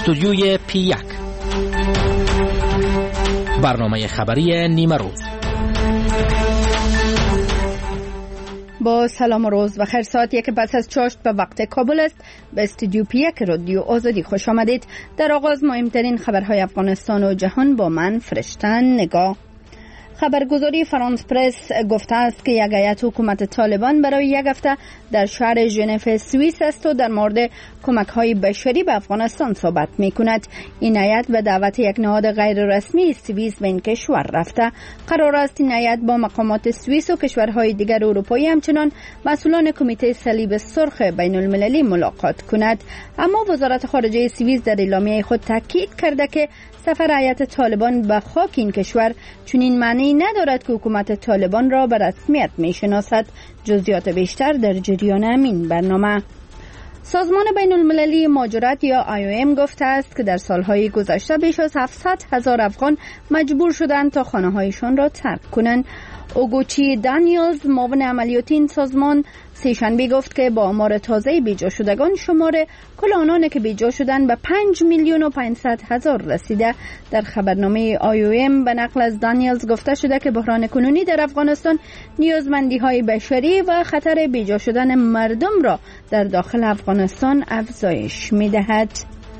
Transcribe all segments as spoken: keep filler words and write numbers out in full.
استودیوی پی یک، برنامه خبری نیمه روز. با سلام و روز بخیر. ساعت یک پس از چاشت به وقت کابل است. به استودیو پی یک رادیو آزادی خوش آمدید. در آغاز مهمترین خبرهای افغانستان و جهان با من فرشتن نگاه. خبرگزاری فرانس پرس گفته است که یک هیئت حکومت طالبان برای یک هفته در شهر ژنو سوئیس است و در مورد کمک‌های بشری به افغانستان صحبت می‌کند. این هیئت به دعوت یک نهاد غیر رسمی سوئیس به این کشور رفته. قرار است این هیئت با مقامات سوئیس و کشورهای دیگر اروپایی همچنان مسئولان کمیته صلیب سرخ بین المللی ملاقات کند. اما وزارت خارجه سوئیس در اعلامیه خود تاکید کرده که سفر هیئت طالبان به خاک این کشور چنین معنی ندارد که حکومت طالبان را به رسمیت میشناسد. جزئیات بیشتر در جریان همین برنامه. سازمان بین المللی مهاجرت یا آی او ام گفته است که در سالهای گذشته بیش از هفتصد هزار افغان مجبور شدند تا خانه‌هایشان را ترک کنند. اوگوچی دانیلز معاون عملیاتی این سازمان سه‌شنبه گفت که با آمار تازه بیجا شدگان شمار کل آنان که بیجا شدند به پنج میلیون و پانصد هزار رسیده. در خبرنامه آی او ام به نقل از دانیلز گفته شده که بحران کنونی در افغانستان نیازمندی‌های بشری و خطر بیجا شدن مردم را در داخل افغانستان افزایش می‌دهد.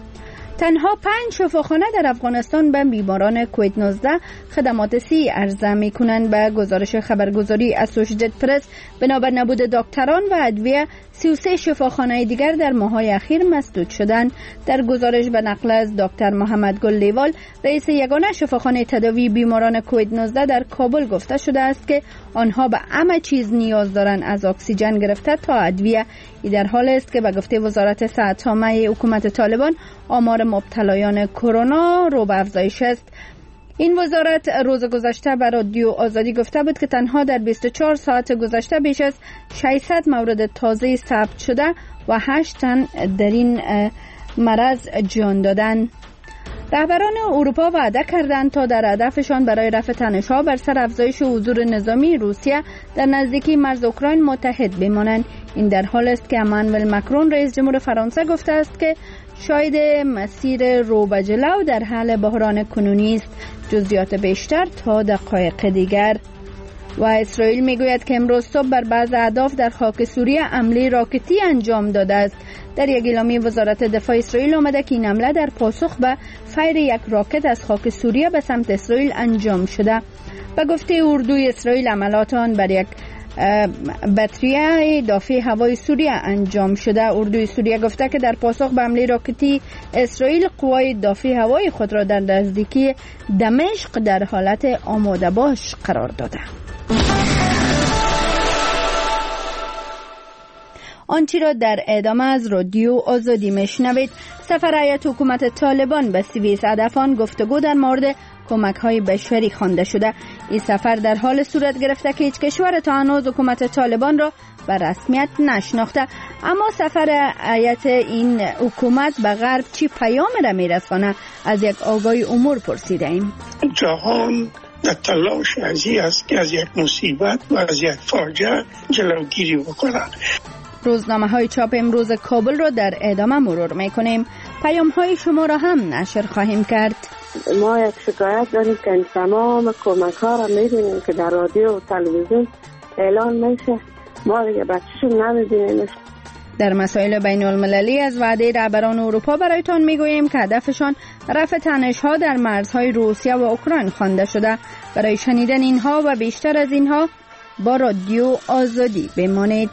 تنها پنج شفاخانه در افغانستان به بیماران کووید نوزده خدمات سی عرضه می کنند. به گزارش خبرگزاری اسوشییتد پرس بنابر نبود دکتران و ادویه سی و سه شفاخانه دیگر در ماه‌های اخیر مسدود شدند. در گزارش به نقل از دکتر محمد گل لیوال رئیس یگانه شفاخانه تداوی بیماران کووید نوزده در کابل گفته شده است که آنها به همه چیز نیاز دارند، از اکسیژن گرفته تا ادویه. این در حال است که به گفته وزارت صحت عامه حکومت طالبان آمار مبتلایان کرونا رو به افزایش است. این وزارت روز گذشته به رادیو آزادی گفته بود که تنها در بیست و چهار ساعت گذشته بیش از ششصد مورد تازه ثبت شده و هشت تن در این مرض جان دادند. رهبران اروپا وعده کردند تا در هدفشان برای رفع تنش‌ها بر سر افزایش حضور نظامی روسیه در نزدیکی مرز اوکراین متحد بمانند. این در حال است که امانوئل مکرون رئیس جمهور فرانسه گفته است که شاید مسیر رو به جلو در حل بحران کنونی است. جزئیات بیشتر تا دقایق دیگر. و اسرائیل میگوید که امروز صبح بر بعض اهداف در خاک سوریه حمله راکتی انجام داده است. در یک اعلامیه وزارت دفاع اسرائیل آمده که این حمله در پاسخ به فیر یک راکت از خاک سوریه به سمت اسرائیل انجام شده. به گفته اردوی اسرائیل عملات آن بر یک بطریه دافع هوای سوریه انجام شده. اردوی سوریه گفته که در پاسخ به حمله راکتی اسرائیل قوای دافع هوای خود را در نزدیکی دمشق در حالت آماده باش قرار داده. آنچه را در ادامه از رادیو آزادی میشنوید. سفر هیئت حکومت طالبان به سوئیس هدف آن گفتگو در مورد کمک‌های بشری خوانده شده. این سفر در حال صورت گرفته که هیچ کشور تا هنوز حکومت طالبان را به رسمیت نشناخته. اما سفر هیئت این حکومت به غرب چی پیام را میرسانه؟ از یک آگاهی امور پرسیدیم. جهان در تلاش ازی است که از یک مصیبت و از یک فاجعه جلوگیری بکنند. روزنامه های چاپ امروز کابل را در ادامه مرور میکنیم. پیام های شما را هم نشر خواهیم کرد. ما یک شکایت داریم که تمام کمک ها را میبینیم که در رادیو و تلویزیون اعلان میشه، ما دیگه بچه‌شون نمیبینیم. در مسائل بین المللی از وعده رهبران اروپا برایتان میگوییم که هدفشان رفع تنش‌ها در مرزهای روسیه و اوکراین خوانده شده. برای شنیدن اینها و بیشتر از اینها با رادیو آزادی بمانید.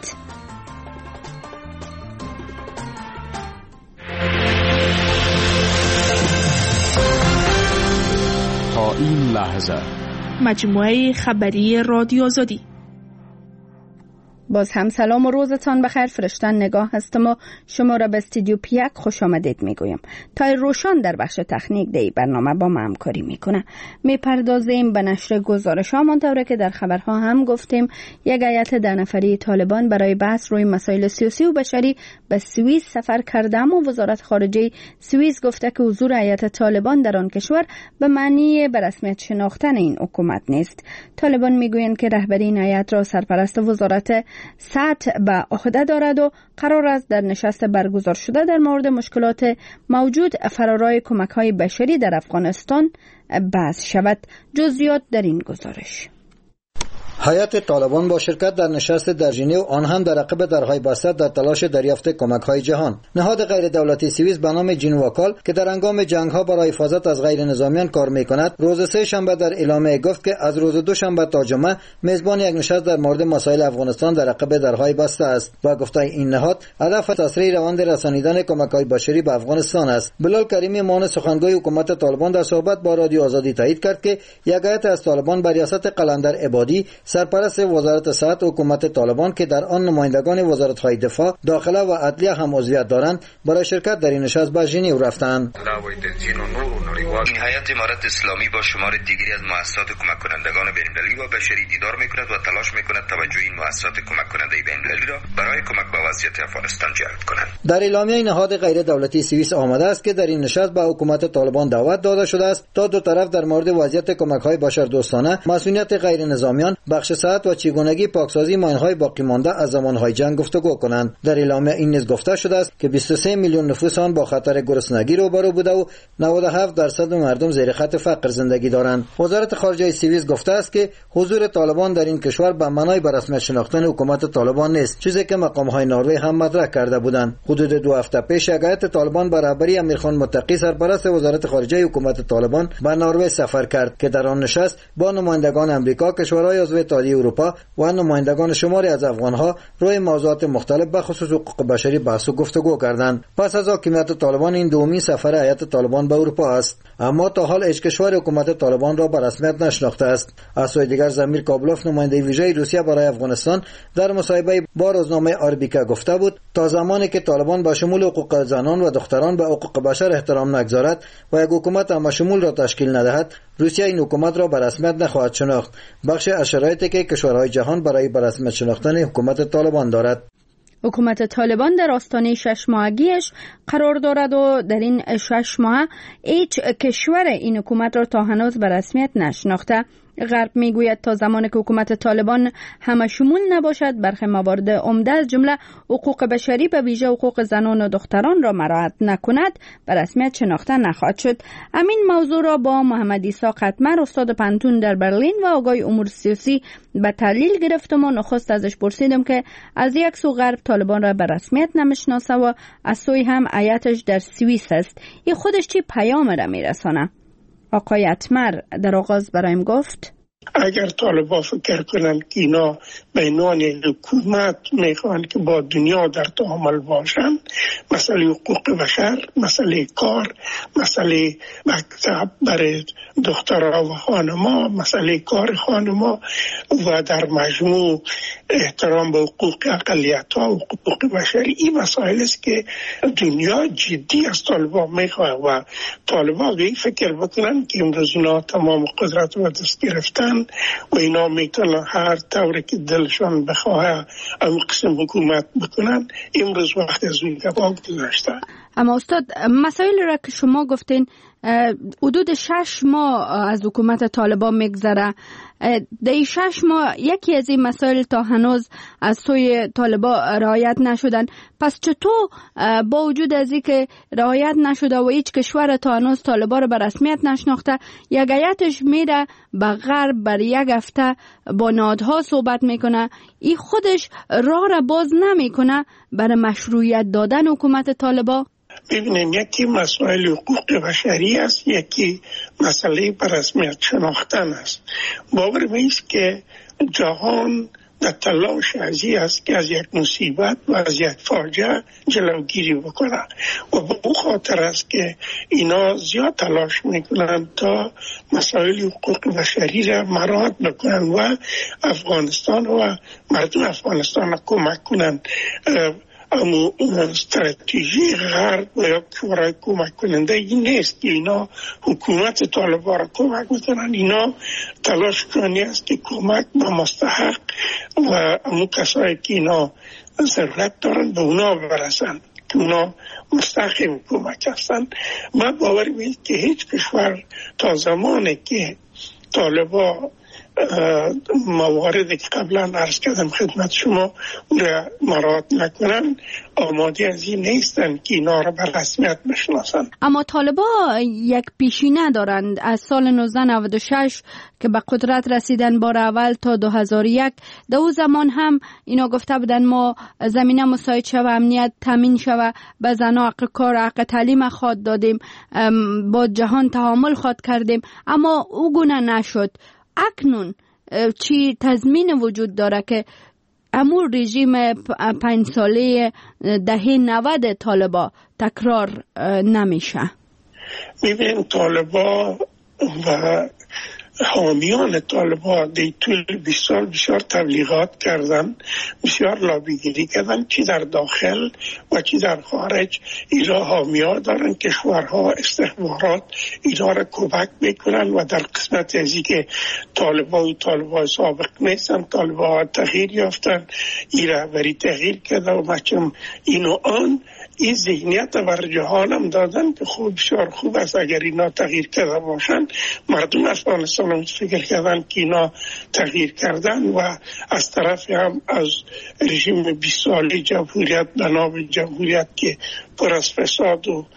تا این لحظه مجموعه خبری رادیو آزادی. باز هم سلام و روزتان بخیر. فرشتن نگاه هستم و شما را به استودیو پی یک خوش آمدید میگویم. تای روشان در بخش تکنیک دی برنامه با ما همکاری میکنه. میپردازیم به نشر گزارش ها منطوره که در خبرها هم گفتیم یک هیئت ده نفری طالبان برای بحث روی مسائل سیاسی و بشری به سوئیس سفر کرده، اما وزارت خارجه سوئیس گفته که حضور هیئت طالبان در آن کشور به معنی به رسمیت شناختن این حکومت نیست. طالبان میگویند که رهبری این هیئت را سرپرست وزارت سطح به عهده دارد و قرار است در نشست برگزار شده در مورد مشکلات موجود فرارای کمک‌های بشری در افغانستان بحث شود. جزئیات در این گزارش. هیئت طالبان با شرکت در نشست در ژنو، آن هم در عقب درهای بسته در تلاش دریافت کمک‌های جهان. نهاد غیر دولتی سوئیس به نام جینواکال که در هنگام جنگ‌ها برای حفاظت از غیر نظامیان کار می‌کند، روز سه شنبه در اعلامیه گفت که از روز دوشنبه تا جمعه میزبان یک نشست در مورد مسائل افغانستان در عقب درهای بسته است. و گفته این نهاد هدف تسریع روند رسانیدن کمک‌های بشری به افغانستان است. بلال کریمی معاون سخنگوی حکومت طالبان در صحبت با رادیو آزادی تایید کرد که یک هیئت از طالبان به ریاست قلندر عبادی، سرپرست وزارت صحت حکومت طالبان که در آن نمایندگان وزارت‌های دفاع، داخله و عدلیه هم عضویت دارند، برای شرکت در این نشست به ژنو رفتند. این هیئت امارت اسلامی با شمار دیگری از مؤسسات کمک کنندگان بین‌المللی و بشری دیدار می‌کند و تلاش می‌کند توجه این مؤسسات کمک کننده بین‌المللی را برای کمک به وضعیت افغانستان جلب کنند. در اعلامیه نهاد غیر دولتی سوئیس آمده است که در این نشست به حکومت طالبان دعوت داده شده است تا دو طرف در مورد وضعیت کمک‌های بشردوستانه، مسئولیت غیر نظامیان، بخش صحت و چگونگی پاکسازی ماین‌های باقی مانده از زمان‌های جنگ گفتگو کنند. در اعلامیه این نیز گفته شده است که بیست و سه میلیون نفوس آن با خطر گرسنگی روبرو بوده و نود و هفت درصد مردم زیر خط فقر زندگی دارند. وزارت خارجه سوئیس گفته است که حضور طالبان در این کشور به معنای به رسمیت شناختن حکومت طالبان نیست، چیزی که مقام‌های نروژ هم مطرح کرده بودند. حدود دو هفته پیش هیئت طالبان به رهبری امیرخان متقی، سرپرست وزارت خارجه حکومت طالبان، به نروژ سفر کرد که در آن نشست با نمایندگان امریکا، کشورهای عضو اتحادیه اروپا و نمایندگان شماری از افغان‌ها روی موضوعات مختلف به خصوص حقوق بشری بحث و گفتگو کردند. پس از حاکمیت طالبان این دومین سفر هیئت طالبان به اروپا است، اما تا حال هیچ کشور حکومت طالبان را به رسمیت نشناخته است. از سوی دیگر زمیر کابلوف، نماینده ویژه روسیه برای افغانستان، در مصاحبه با روزنامه آربیکا گفته بود تا زمانی که طالبان با شمول حقوق زنان و دختران به حقوق بشر احترام نگذارد و یک حکومت همشمول را تشکیل ندهد، روسیه این حکومت را به رسمیت نخواهد شناخت. بخش از شرایطی که کشورهای جهان برای به رسمیت شناختن حکومت طالبان دارد. حکومت طالبان در آستانه شش ماهگیش قرار دارد و در این شش ماه هیچ کشور این حکومت را تا هنوز به رسمیت نشناخته. غرب میگوید تا زمانی که حکومت طالبان همه شمول نباشد، برخی موارد عمده از جمله حقوق بشری به ویژه حقوق زنان و دختران را مراعات نکند، به رسمیت شناخته نخواهد شد. همین موضوع را با محمد عیسی قطمر، استاد پانتون در برلین و آقای امور سیاسی به تحلیل گرفتم و نخست ازش پرسیدم که از یک سو غرب طالبان را به رسمیت نمیشناسه و از سوی هم هیئتش در سوئیس است. این خودش چی پیام را میرسانه؟ آقای اتمر در آغاز برایم گفت اگر طالبان فکر کنند که اینا به عنوان حکومت میخوان که با دنیا در تعامل باشند، مسئله حقوق بشر، مسئله کار، مسئله مکتب برای دخترها و خانما، مسئله کار خانما و در مجموع احترام به حقوق اقلیت‌ها و حقوق بشری، این مسائل است که دنیا جدی از طالبان میخواد و طالبان به این فکر بکنن که امروز اینا تمام قدرت و دست گرفتن و اینا میتونن هر طوری که دلشان بخواه اون قسم حکومت بکنن. امروز وقت از اون گذشته گذاشته. اما استاد، مسائل را که شما گفتین حدود شش ماه از حکومت طالبان میگذره، در این شش ماه یکی از این مسائل تا هنوز از سوی طالبان رعایت نشدن. پس چطور با وجود از این که رعایت نشده و هیچ کشور تا هنوز طالبان رو به رسمیت نشناخته، یک هیئتش میره به غرب بر یک هفته با نهادها صحبت میکنه، این خودش راه را باز نمیکنه برای مشروعیت دادن حکومت طالبان؟ ببینیم، یکی مسائل حقوق بشری است، یکی مسئله به رسمیت شناختن است. باور میست که جهان در تلاش ازی است که از یک مصیبت و از یک فاجعه جلوگیری بکنه و به اون خاطر است که اینا زیاد تلاش میکنن تا مسائل حقوق بشری را مراعات بکنن و افغانستان و مردم افغانستان را کمک کنن. اما استراتژی غرب و یا کورای کمک کننده این نیست که اینا حکومت طالبان را کمک بکنن. اینا تلاش کنی است که کمک به مستحق و امو کسایی که اینا ضرورت دارن به اونا برسن که اونا مستحق کمک هستن. من باور می‌کنم که هیچ کشور تا زمانی که طالبان مواردی که قبلا عرض کردم خدمت شما را مراعات نکنن آماده از این نیستن که اینا را به رسمیت بشناسن. اما طالبا یک پیشینه دارند از سال نوزده نود و شش که به قدرت رسیدن بار اول تا دو هزار و یک. در اون زمان هم اینا گفته بودن ما زمینه مساعد شوه، امنیت تامین شوه، به زنها حق کار، حق تعلیم خود دادیم، با جهان تعامل خود کردیم، اما او گونه نشد. اکنون چی تضمین وجود داره که امور رژیم پنج ساله دهه نود طالبا تکرار نمیشه؟ میبین طالبا و حامیان طالبا در طول بیست سال بسیار تبلیغات کردن، بسیار لابیگیری کردن، چی در داخل و چی در خارج. اینا حامیان دارن، کشورها، استخبارات اینا را کمک میکنن و در قسمت ازی که طالبا و طالبا سابق نیستن، طالبا تغییر یافتن، این رهبری تغییر کرده و مچم اینو آن این ذهنیت بر جهان هم دادن که خوب بسیار خوب است اگر اینا تغییر کرده باشن. مردم افغانستان هم فکر کردن که اینا تغییر کردن و از طرف هم از رژیم بیست ساله جمهوریت به نام جمهوریت که پر از فساد و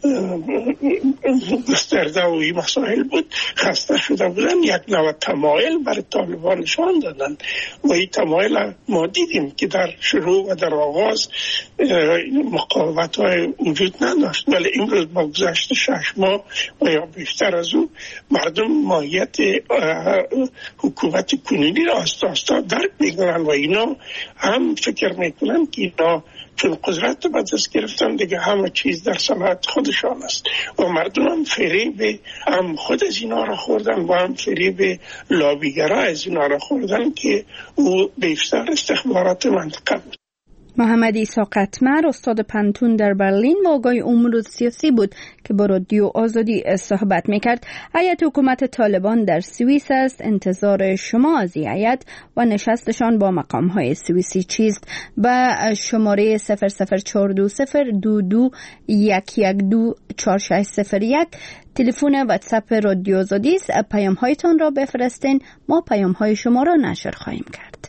گسترده و این مسائل بود خسته شده بودن. یک نوع تمایل برای طالبان نشان دادن و این تمایل ما دیدیم که در شروع و در آغاز مقاومت های وجود نداشت، ولی امروز با گذشت شش ماه و یا بیشتر از او مردم ماهیت حکومت کنونی را آستا آستا درک میکنن و اینا هم فکر میکنن که اینا چون قدرت به دست گرفتن دیگه همه چیز در صلاحیت خودشان است و مردم هم فریب هم خود از اینا را خوردن و هم فریب لابیگرا از اینا را خوردن که او بیشتر استخبارات منطقه بود. محمد عیسی قطمر استاد پنتون در برلین و آگاه امور سیاسی بود که با رادیو آزادی صحبت میکرد. هیئت حکومت طالبان در سوئیس است. انتظار شما از این هیئت و نشستشان با مقام های سوئیسی چیست؟ به شماره صفر صفر چهار دو صفر دو دو یک یک دو چهار شش صفر یک تلفن واتساپ رادیو آزادی است. پیام هایتان را بفرستین، ما پیام های شما را نشر خواهیم کرد.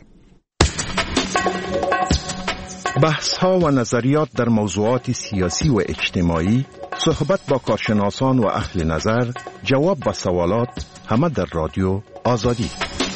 بحث ها و نظریات در موضوعات سیاسی و اجتماعی، صحبت با کارشناسان و اهل نظر، جواب به سوالات، همه در رادیو آزادی.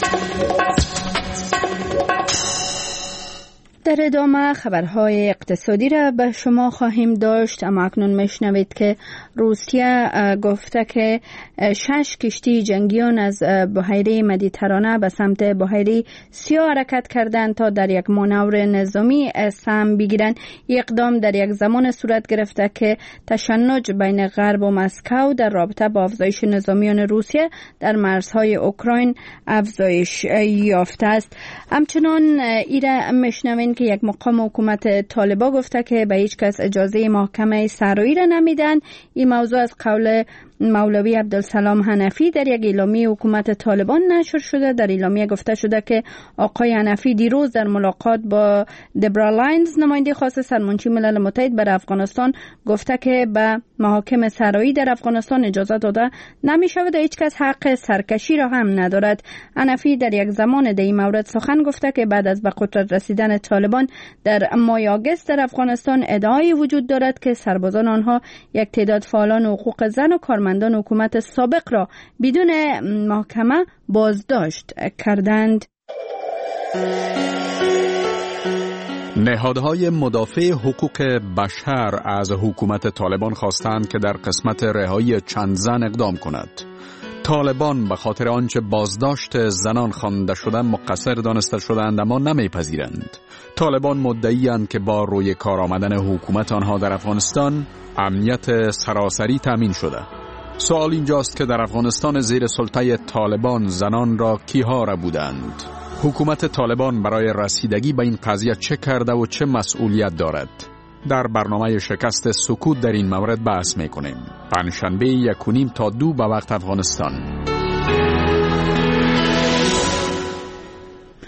در ادامه خبرهای اقتصادی را به شما خواهیم داشت، اما اکنون میشنوید که روسیه گفته که شش کشتی جنگیان از بحیره مدیترانه به سمت بحیره سیاه حرکت کردند تا در یک مانور نظامی سهم بگیرند. اقدام در یک زمان صورت گرفته که تشنج بین غرب و مسکو در رابطه با افزایش نظامیان روسیه در مرزهای اوکراین افزایش یافته است. همچنان ایره میشنوید که یک مقام حکومت طالبان گفته که به هیچ کس اجازه محکمه سرایی را نمیدن. این موضوع از قول مولوی عبدالسلام حنفی در یک اعلامیه حکومت طالبان نشر شده. در اعلامیه گفته شده که آقای حنفی دیروز در ملاقات با دبرا لاینز نماینده خاص سرمنشی ملل متحد برای افغانستان گفته که به محاکم سرایی در افغانستان اجازه داده نمی شود و هیچ کس حق سرکشی را هم ندارد. حنفی در یک زمان در این مورد سخن گفته که بعد از به قدرت رسیدن طالبان در ماه آگوست در افغانستان ادعای وجود دارد که سربازان آنها یک تعداد فعالان حقوق زن و کارمندان حکومت سابق را بدون محکمه بازداشت کردند. نهادهای مدافع حقوق بشر از حکومت طالبان خواستند که در قسمت رهایی چند زن اقدام کند. طالبان به خاطر آنچه بازداشت زنان خوانده شده مقصر دانسته شدند اما نمیپذیرند. طالبان مدعی‌اند که با روی کار آمدن حکومت آنها در افغانستان امنیت سراسری تامین شده. سوال اینجاست که در افغانستان زیر سلطه طالبان زنان را کیها را بودند؟ حکومت طالبان برای رسیدگی به این قضیه چه کرده و چه مسئولیت دارد؟ در برنامه شکست سکوت در این مورد بحث میکنیم. پنجشنبه یک و نیم تا دو به وقت افغانستان.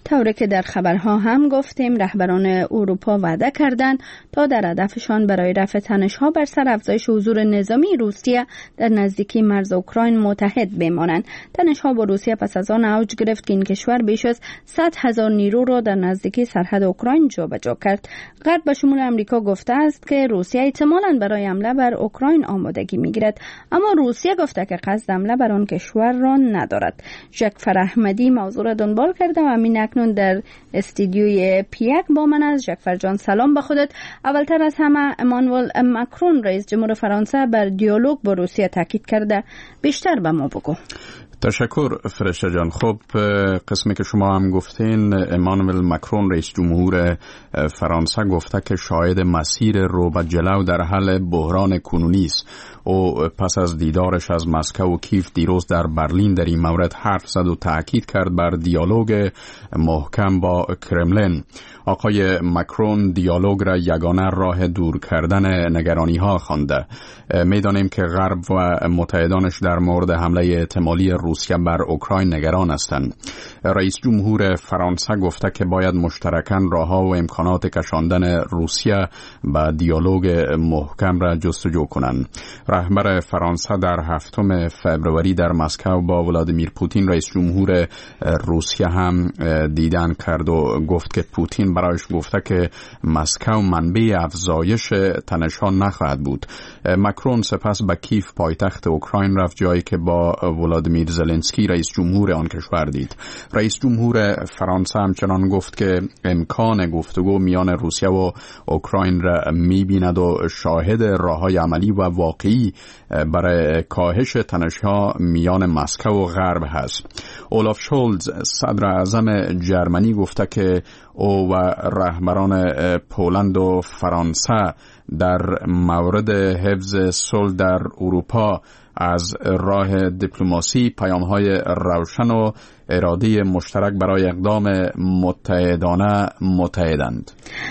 طوری که در خبرها هم گفتیم رهبران اروپا وعده کردند تا در هدفشان برای رفع تنش‌ها بر سر افزایش حضور نظامی روسیه در نزدیکی مرز اوکراین متحد بمانند. تنش‌ها با روسیه پس از آن اوج گرفت که این کشور بیش از صد هزار نیرو را در نزدیکی سرحد اوکراین جابجا کرد. غرب به شمول امریکا گفته است که روسیه احتمالاً برای حمله بر اوکراین آمادگی می‌گیرد، اما روسیه گفته که قصد حمله بر آن کشور را ندارد. جعفر احمدی موضوع را دنبال کرده و همین اکنون در استودیوی پیک با من است. جعفر جان سلام به خودت. اولتر از همه امانوئل ماکرون رئیس جمهور فرانسه بر دیالوگ با روسیه تاکید کرده، بیشتر به ما بگو. تشکر فرشته جان. خب قسمی که شما هم گفتین، امانوئل ماکرون رئیس جمهور فرانسه گفته که شاهد مسیر رو به جلو در حل بحران کنونی است. او پس از دیدارش از مسکو و کیف دیروز در برلین در این مورد حرف زد و تاکید کرد بر دیالوگ محکم با کرملین. آقای ماکرون دیالوگ را یگانه راه دور کردن نگرانی ها خوانده. میدانیم که غرب و متحدانش در مورد حمله احتمالی روسیه بر اوکراین نگران هستند. رئیس جمهور فرانسه گفته که باید مشترکاً راه‌ها و امکانات کشاندن روسیه به دیالوگ محکم را جستجو کنند. رهبر فرانسه در هفتم فوریه در مسکو با ولادیمیر پوتین رئیس جمهور روسیه هم دیدن کرد و گفت که پوتین برایش گفته که مسکو منبع افزایش تنش‌ها نخواهد بود. ماکرون سپس به کیف پایتخت اوکراین رفت، جایی که با ولادیمیر زلنسکی رئیس جمهور آن کشور دید. رئیس جمهور فرانسه همچنان گفت که امکان گفتگو میان روسیه و اوکراین را می‌بیند و شاهد راه‌های عملی و واقعی برای کاهش تنش‌ها میان مسکو و غرب هست. اولاف شولز صدر اعظم جرمنی گفته که او و رهبران پولند و فرانسه در مورد حفظ صلح در اروپا از راه دیپلماسی پیام‌های روشن و اراده مشترک برای اقدام متحدانه متحدند.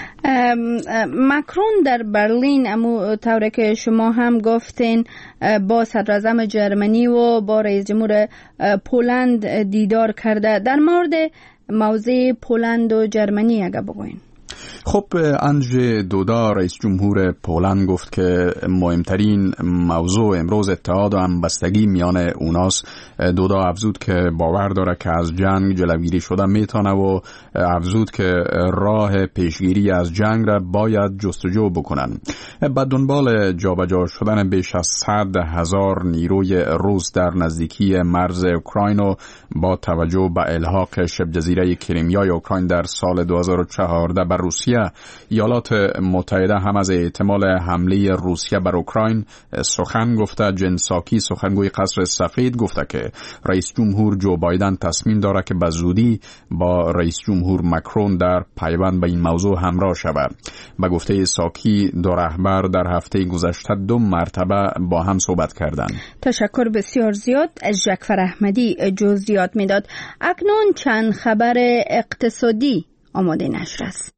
ماکرون در برلین امو طوری که شما هم گفتین با صدراعظم جرمنی و با رئیس جمهور پولند دیدار کرده. در مورد موضوع پولند و جرمنی اگه بگوین. خب اندژی دودا رئیس جمهور پولند گفت که مهمترین موضوع امروز اتحاد و همبستگی میان اوناست. دودا افزود که باور داره که از جنگ جلوگیری شده میتونه و افزود که راه پیشگیری از جنگ را باید جستجو بکنن. به دنبال جابجا شدن بیش از صد هزار نیروی روس در نزدیکی مرز اوکراین و با توجه به الحاق شبه جزیره کریمیای اوکراین در سال دو هزار و چهارده بر روسیه، ایالات متحده هم از احتمال حمله روسیه بر اوکراین سخن گفته. جن ساکی سخنگوی قصر سفید گفته که رئیس جمهور جو بایدن تصمیم داره که به زودی با رئیس جمهور ماکرون در پیوند به این موضوع همراه شود. به گفته ساکی دو رهبر در هفته گذشته دو مرتبه با هم صحبت کردند. تشکر بسیار زیاد از جعفر احمدی جزئیات میداد. اکنون چند خبر اقتصادی آماده نشر است.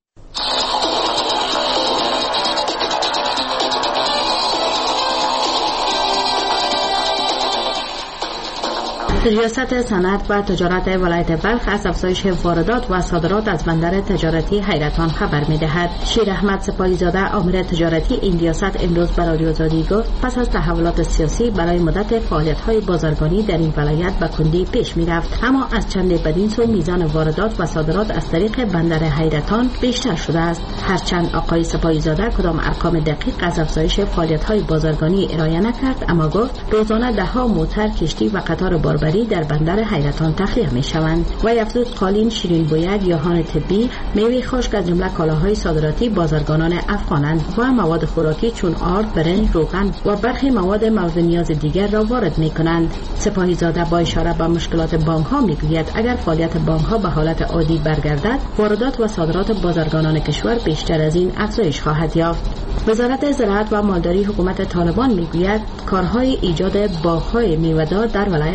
ریاست صنعت و تجارت ولایت بلخ از افزایش واردات و صادرات از بندر تجارتی حیرتان خبر می‌دهد. شیر احمد سپاهیزاده آمر تجارتی این ریاست امروز به رادیو آزادی گفت پس از تحولات سیاسی برای مدت فعالیت‌های بازرگانی در این ولایت به کندی پیش می‌رفت، اما از چند بدین سو میزان واردات و صادرات از طریق بندر حیرتان بیشتر شده است. هرچند آقای سپاهیزاده کدام ارقام دقیق از افزایش فعالیت‌های بازرگانی ارائه نکرد، اما گفت روزانه ده‌ها موتر، کشتی و قطار باربری در بندر حیرتان تخلیه می شوند. و افزود قالین، شیرین بویه، گیاهان طبی، میوه خشک از جمله کالاهای صادراتی بازرگانان افغانند و مواد خوراکی چون آرد، برنج، روغن و برخی مواد مورد نیاز دیگر را وارد می کنند. سپاهیزاده با اشاره به مشکلات بانک ها می گوید اگر فعالیت بانک ها به حالت عادی برگردد، واردات و صادرات بازرگانان کشور بیشتر از این افزایش خواهد یافت. وزارت زراعت و مالداری حکومت طالبان می گوید کارهای ایجاد باغ‌های میوه‌دار در ولایت هلمند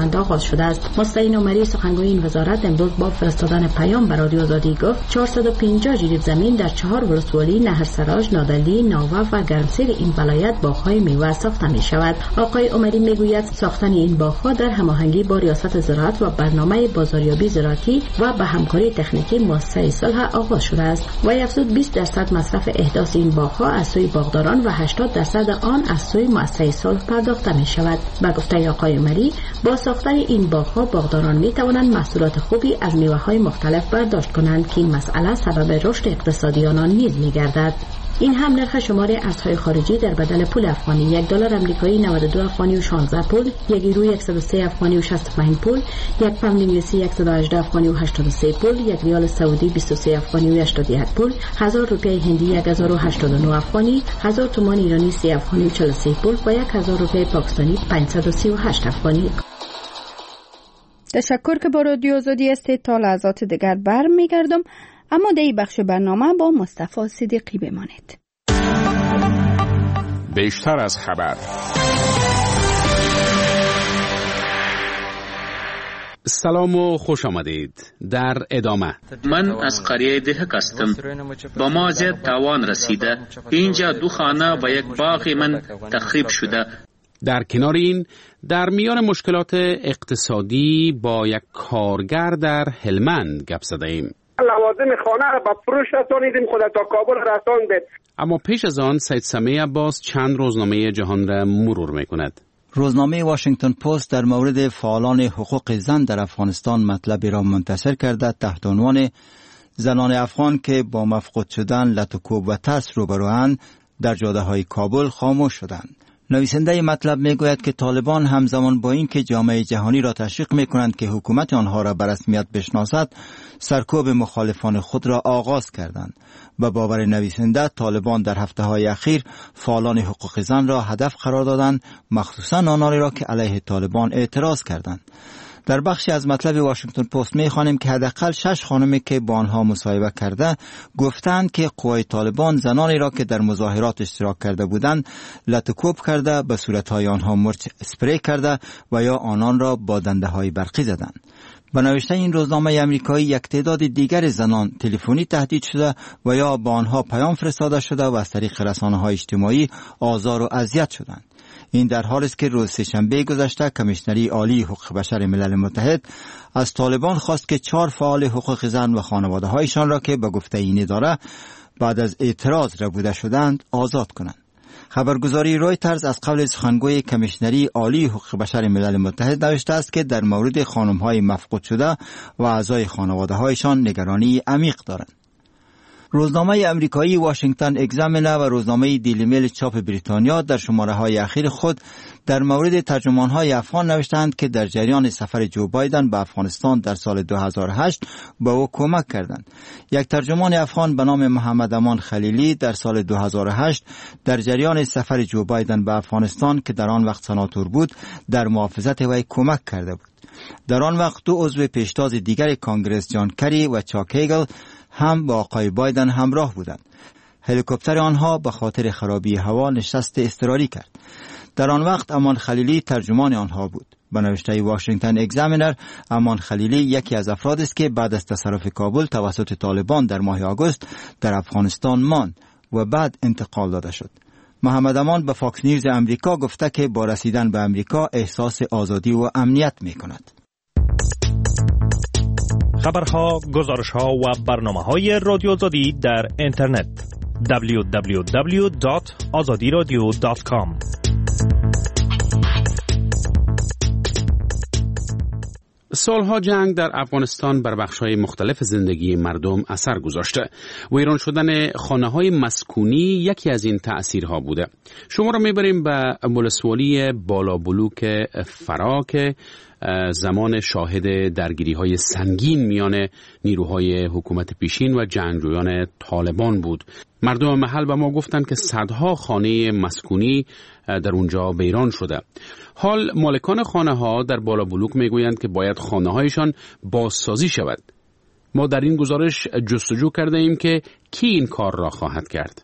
مانند آغاز شده است. مستعین عمری سخنگوی این وزارت امروز با فرستادن پیام به رادیو آزادی گفت چهارصد و پنجاه جریب زمین در چهار ولسوالی نهرسراج، نادلی، ناوه و گرمسیر این ولایت باغ‌های میوه ساخته می شود. آقای عمری میگوید ساختن این باغ‌ها در هماهنگی با ریاست زراعت و برنامه بازاریابی زراعتی و به همکاری تکنیکی مؤسسه صلح آغاز شده است. و افزود بیست درصد مصرف احداث این باغ‌ها از سوی باغداران و هشتاد درصد آن از سوی مؤسسه صلح پرداخته می شود. با گفته آقای عمری با ساختن این باغ‌ها باغداران می توانند محصولات خوبی از میوه‌های مختلف برداشت کنند که این مسئله سبب رشد اقتصادی آنان نیز می گردد. این هم نرخ شمار ارزهای خارجی در بدل پول افغانی: یک دلار آمریکایی نود و دو افغانی و شانزده پول، یک یورو صد و سه افغانی و شصت و پنج پول، یک پوند انگلیسی صد و هجده افغانی و هشتاد و سه پول، یک ریال سعودی بیست و سه افغانی و هشتاد و یک پول، هزار روپیه هندی یک هزار و هشتاد و نه افغانی، هزار تومان ایرانی سه افغانی و چهل و سه پول و یک هزار روپیه پاکستانی پانصد و سی و هشت افغانی. تشکر که با رادیو آزادی هستید. تا لحظات دیگر برمیگردم، اما در این بخش برنامه با مصطفی صدیقی بمانید. بیشتر از خبر. سلام و خوش آمدید. در ادامه من از قریه دهک هستم. با ما زیاد تاوان رسیده. اینجا دو خانه و یک باغ من تخریب شده. در کنار این، در میان مشکلات اقتصادی با یک کارگر در هلمند گپ زده ایم. لوازم خانه را به فروش رسانیدیم، خود تا کابل رساندیم. اما پیش از آن سید سمیع عباس چند روزنامه جهان را مرور میکند. روزنامه واشنگتن پست در مورد فعالان حقوق زن در افغانستان مطلبی را منتشر کرده تحت عنوان زنان افغان که با مفقود شدن لط و کوب و ترس روبروند در جاده های کابل خاموش شدند. نویسنده مطلب میگوید که طالبان همزمان با این که جامعه جهانی را تشویق میکنند که حکومت آنها را به رسمیت بشناسد، سرکوب مخالفان خود را آغاز کردند. و باور نویسنده طالبان در هفته های اخیر فعالان حقوق زن را هدف قرار دادند، مخصوصا آنانی را که علیه طالبان اعتراض کردند. در بخشی از مطلب واشنگتن پست می‌خوانیم که حداقل شش خانمی که با آنها مصاحبه کرده گفتند که قوای طالبان زنانی را که در مظاهرات اشتراک کرده بودند لط و کوب کرده، به صورت‌های آنها مرچ اسپری کرده و یا آنان را با دنده‌های برقی زدند. به نوشته این روزنامه آمریکایی یک تعداد دیگر زنان تلفنی تهدید شده و یا با آنها پیام فرستاده شده و از طریق رسانه‌های اجتماعی آزار و اذیت شدند. این در حالی است که روز سه‌شنبه گذشته کمیشنری عالی حقوق بشر ملل متحد از طالبان خواست که چهار فعال حقوق زن و خانواده‌هایشان را که به گفته این اداره بعد از اعتراض ربوده شدند آزاد کنند. خبرگزاری رویترز از قول سخنگوی کمیشنری عالی حقوق بشر ملل متحد نوشته است که در مورد خانم‌های مفقود شده و اعضای خانواده‌هایشان نگرانی عمیق دارند. روزنامه امریکایی واشنگتن اگزامینر و روزنامه دیلی میل چاپ بریتانیا در شماره‌های اخیر خود در مورد ترجمان‌های افغان نوشتند که در جریان سفر جو بایدن به افغانستان در سال دو هزار و هشت به او کمک کردند. یک ترجمان افغان به نام محمد امان خلیلی در سال دو هزار و هشت در جریان سفر جو بایدن به افغانستان که در آن وقت سناتور بود در محافظت وی کمک کرده بود. در آن وقت دو عضو پیشتاز دیگر کانگرس جان کری و چاک هیگل هم با آقای بایدن همراه بودند. هلیکوپتر آنها به خاطر خرابی هوا نشست اضطراری کرد. در آن وقت امان خلیلی ترجمان آنها بود. به نوشته واشنگتن اگزامینر، امان خلیلی یکی از افراد است که بعد از تصرف کابل توسط طالبان در ماه آگوست در افغانستان ماند و بعد انتقال داده شد. محمد امان به فاکس نیوز امریکا گفته که با رسیدن به امریکا احساس آزادی و امنیت می کند. خبرها، گزارشها و برنامه‌های رادیو آزادی در اینترنت دبلیو دبلیو دبلیو دات آزادی رادیو دات کام. سالها جنگ در افغانستان بر بخش‌های مختلف زندگی مردم اثر گذاشته. ویران شدن خانه‌های مسکونی یکی از این تأثیرها بوده. شما را می‌بریم به ولسوالی بالا بلوک فرا که زمان شاهد درگیری‌های سنگین میان نیروهای حکومت پیشین و جنگجویان طالبان بود. مردم محل به ما گفتند که صدها خانه مسکونی در اونجا ویران شده. حال مالکان خانه ها در بالا بلوک میگویند که باید خانه هایشان بازسازی شود. ما در این گزارش جستجو کرده ایم که کی این کار را خواهد کرد.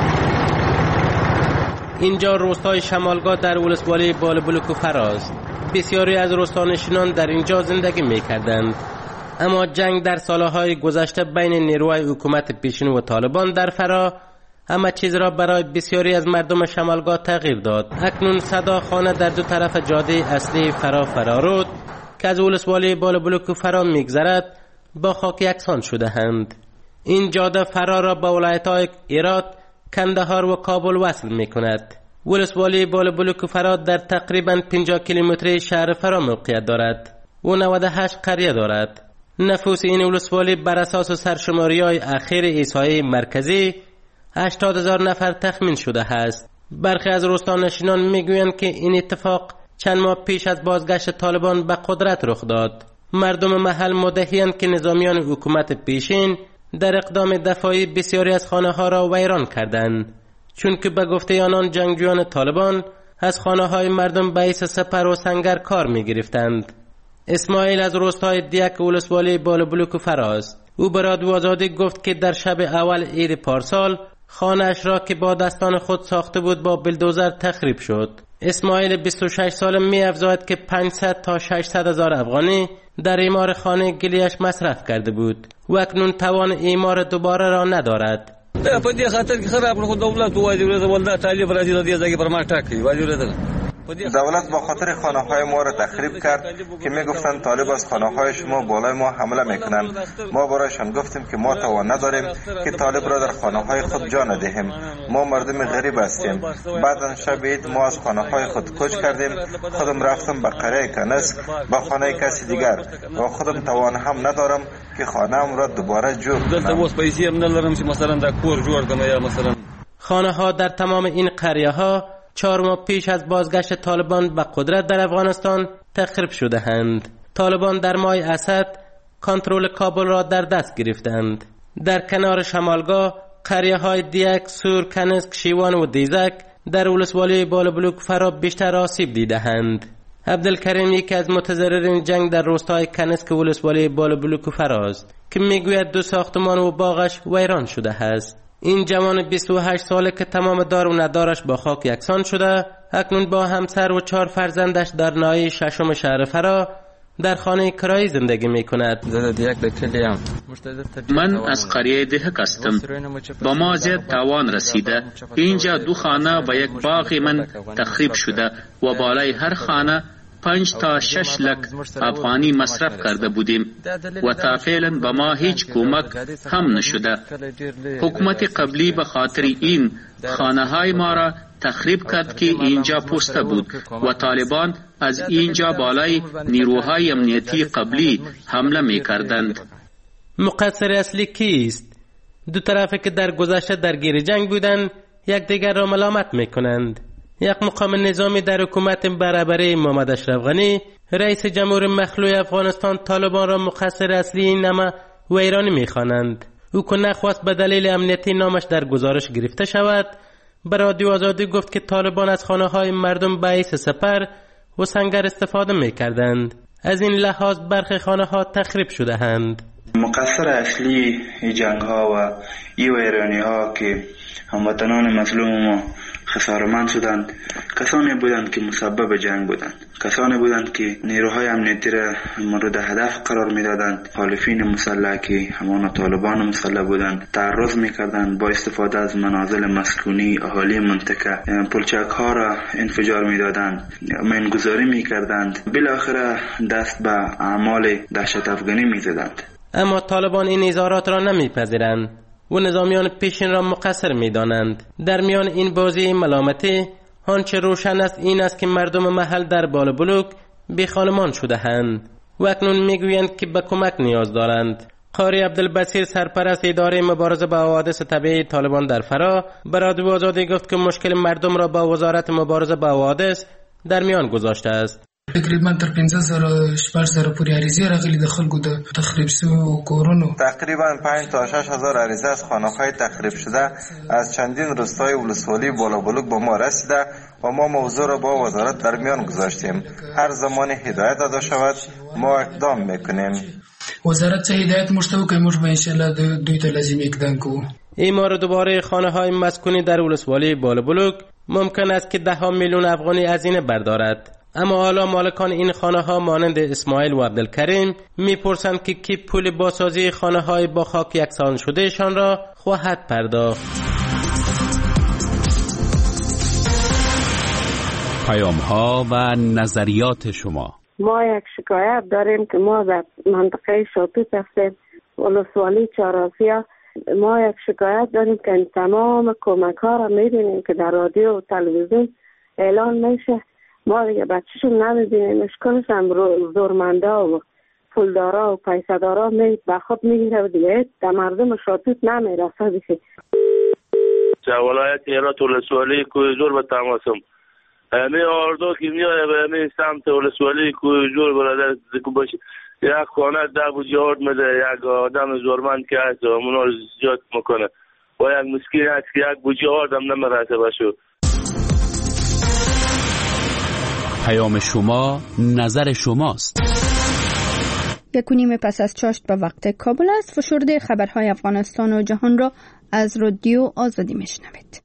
اینجا روستای شمالگاه در ولسوالی بالا بلوک و فراست. بسیاری از روستانشینان در اینجا زندگی می‌کردند. اما جنگ در سالهای گذشته بین نیروهای حکومت پیشین و طالبان در فرا همه چیز را برای بسیاری از مردم شمالگاه تغییر داد. اکنون صدا خانه در دو طرف جاده اصلی فرا فرارود که از ولسوالی بالابلوک فرا میگذرد با خاک یکسان شده اند. این جاده فرا را با ولایت‌های هرات، کندهار و کابل وصل می‌کند. ولسوالی بالابلوک فرا در تقریباً پنجاه کیلومتری شهر فرا موقعیت دارد و نود و هشت قریه دارد. نفوس این ولسوالی بر اساس سرشماری‌های اخیر احصایه مرکزی هشتاد هزار نفر تخمین شده است. برخی از روستانشینان میگویند که این اتفاق چند ماه پیش از بازگشت طالبان به قدرت رخ داد. مردم محل مدعی‌اند که نظامیان حکومت پیشین در اقدام دفاعی بسیاری از خانه‌ها را ویران کردند، چون که به گفته آنان جنگجویان طالبان از خانه‌های مردم به حیث سپر و سنگر کار می‌گرفتند. اسماعیل از روستای دیک ولسوالی بالابلوک فراست. او به رادیو آزادی گفت که در شب اول عید پارسال خانه‌اش را که با دستان خود ساخته بود با بلدوزر تخریب شد. اسماعیل بیست و شش ساله می افزاید که پانصد تا ششصد هزار افغانی در ایمار خانه گلیش مصرف کرده بود و اکنون توان ایمار دوباره را ندارد. په دې خاطر کې خراب کړو دولت وایي ورته ولدا طالب راځي د دې ځای پر ما ټاکي وایي ورته دولت با خاطر خانه های ما را تخریب کرد که می گفتند طالب از خانه های شما بالای ما حمله میکنند. ما برایشان گفتیم که ما توان نداریم که طالب را در خانه های خود جا ندهیم. ما مردم غریب هستیم. بعد شب عید ما از خانه های خود کوچ کردیم. خودم رفتم به قریه کنسک با خانه کسی دیگر و خودم توان هم ندارم که خانه ام را دوباره جور کنم. خانه ها در تمام این قریه ها چهار ماه پیش از بازگشت طالبان به قدرت در افغانستان تخریب شده اند. طالبان در ماه اسد کنترل کابل را در دست گرفتند. در کنار شمالگاه قریه های دیک، سور، کنسک، شیوان و دیزک در ولسوالی بالابلوک فرا بیشتر آسیب دیده اند. عبدالکریم یکی از متضررین جنگ در روستای کنسک ولسوالی بالابلوک فراست که میگوید دو ساختمان و باغش ویران شده است. این جوان بیست و هشت ساله که تمام دار و ندارش با خاک یکسان شده اکنون با همسر و چهار فرزندش در ناحیه ششم شهر فرا در خانه کرایی زندگی می کند. من از قریه دهک هستم. با ما زیاد تاوان رسیده. اینجا دو خانه و یک باغ من تخریب شده و بالای هر خانه پنج تا شش لک افغانی مصرف کرده بودیم و تا فعلا به ما هیچ کمک هم نشده. حکومت قبلی به خاطر این خانه های ما را تخریب کرد که اینجا پوسته بود و طالبان از اینجا بالای نیروهای امنیتی قبلی حمله می کردند. مقصر اصلی کیست؟ دو طرفی که در گذشته درگیر جنگ بودند یک دیگر را ملامت می کنند. یک مقام نظامی در حکومت برابری محمد اشرف غنی رئیس جمهور مخلوع افغانستان طالبان را مقصر اصلی این نامه ویرانی می‌خوانند. او که نخواست به دلیل امنیتی نامش در گزارش گرفته شود به رادیو آزادی گفت که طالبان از خانه‌های مردم به حیث سپر و سنگر استفاده می‌کردند. از این لحاظ برخی خانه‌ها تخریب شده اند. مقصر اصلی جنگ‌ها و این ویرانی‌ها که هموطنان مظلوم ما خسارمند شدند کسانی بودند که مسبب جنگ بودند، کسانی بودند که نیروهای امنیتی را مورد هدف قرار میدادند. مخالفین مسلح که همان طالبان مسلح بودند تعرض میکردند، با استفاده از منازل مسکونی اهالی منطقه پلچک ها را انفجار میدادند، مینگذاری میکردند، بالاخره دست به اعمال دهشت افغانی میزدند. اما طالبان این اظهارات را نمیپذیرند و نظامیان پیشین را مقصر می‌دانند. در میان این بازی ملامتی آنچه روشن است این است که مردم محل در بالابلوک بیخانمان شده اند و اکنون میگویند که به کمک نیاز دارند. قاری عبدالبصیر سرپرست اداره مبارزه با حوادث طبیعی طالبان در فرا به رادیو آزادی گفت که مشکل مردم را با وزارت مبارزه با حوادث در میان گذاشته است. تقریبا تر پنځه زره شپږ زره پورې عریضې راغلي د خلکو د تخریب شویو کورونو. تقریبا پنج تا شش هزار عریضه از خانه‌های تخریب شده از چندین روستای ولسوالی بالابلوک به ما رسیده و ما موضوع را با وزارت در میان گذاشتیم. هر زمان هدایت داده شود ما اقدام میکنیم. وزارت چه هدایت موږ ته وکړي موږ به انشاءالله دوی ته لازمي اقدام کوو. ایمار دوباره خانه‌های مسکونی در ولسوالی بالابلوک ممکن است که ده ها میلیون افغانی هزینه بردارد. اما حالا مالکان این خانه ها مانند اسماعیل و عبدالکریم میپرسند که کی پول بازسازی خانه های با خاک یکسان شدهشان را خواهد پرداخت. پیام ها و نظریات شما. ما یک شکایت داریم که ما در منطقه شاتوت هستیم، ولسوالی چهارآسیا. ما یک شکایت داریم که این تمام کمک ها را میبینیم که در رادیو و تلویزیون اعلان میشه، ما دیگه بچه‌شون نمیبینیم. اشکالش هم زورمندا و پولدارا و پیسدارا می به خود میگیره و دیگه در مردم شاتوت نمیرسه. دیگه ولایت هرات ولسوالی کوی زور به تماسم همه آردو که میاره به همه سمت ولسوالی کوی زور برادر دکو باشه یک خانه ده بودی آرد میده، یک آدم زورمند که هست و منو زیاد میکنه و یک مسکین هست که یک بودی آرد هم نمیرسه باشو. پیام شما نظر شماست. یک و نیم پس از چاشت به وقت کابل است. فشرده خبرهای افغانستان و جهان را از رادیو آزادی میشنوید.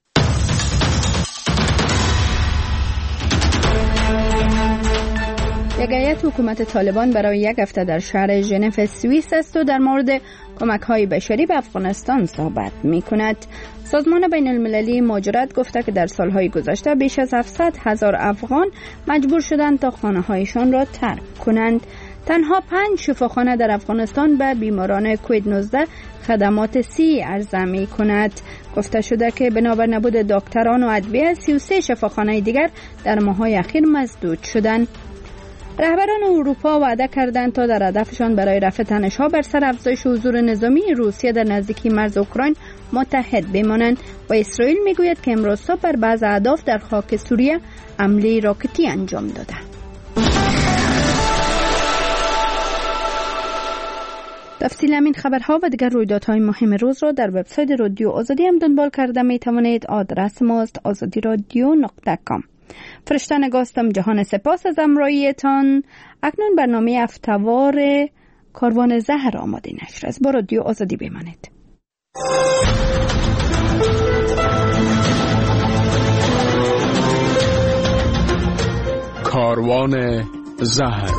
یک هیئت حکومت طالبان برای یک هفته در شهر ژنو سوئیس است و در مورد کمک‌های بشری به افغانستان صحبت می‌کند. سازمان بین المللی مهاجرت گفته که در سالهای گذشته بیش از هفتصد هزار افغان مجبور شدند تا خانه‌هایشان را ترک کنند. تنها پنج شفاخانه در افغانستان به بیماران کووید نوزده خدمات سی عرضه می کند. گفته شده که بنابر نبود دکتران و ادویه سی و سه شفاخانه دیگر در ماه‌های اخیر مسدود شدند. رهبران اروپا وعده کردند تا در هدفشان برای رفع تنش‌ها بر سر افزایش حضور نظامی روسیه در نزدیکی مرز اوکراین متحد بمانند و اسرائیل میگوید که امروز صبح بر بعض اهداف در خاک سوریه حمله راکتی انجام داده. تفصیل همین خبرها و دیگر رویدادهای مهم روز را در وبسایت رادیو آزادی هم دنبال کرده می توانید. آدرس ماست آزادی رادیو نقطه کام. فرشته نگاستم جهان، سپاس از همراهیتان. اکنون برنامه هفته‌وار کاروان زهر آماده نشر است. با رادیو آزادی بمانید. کاروان زهر.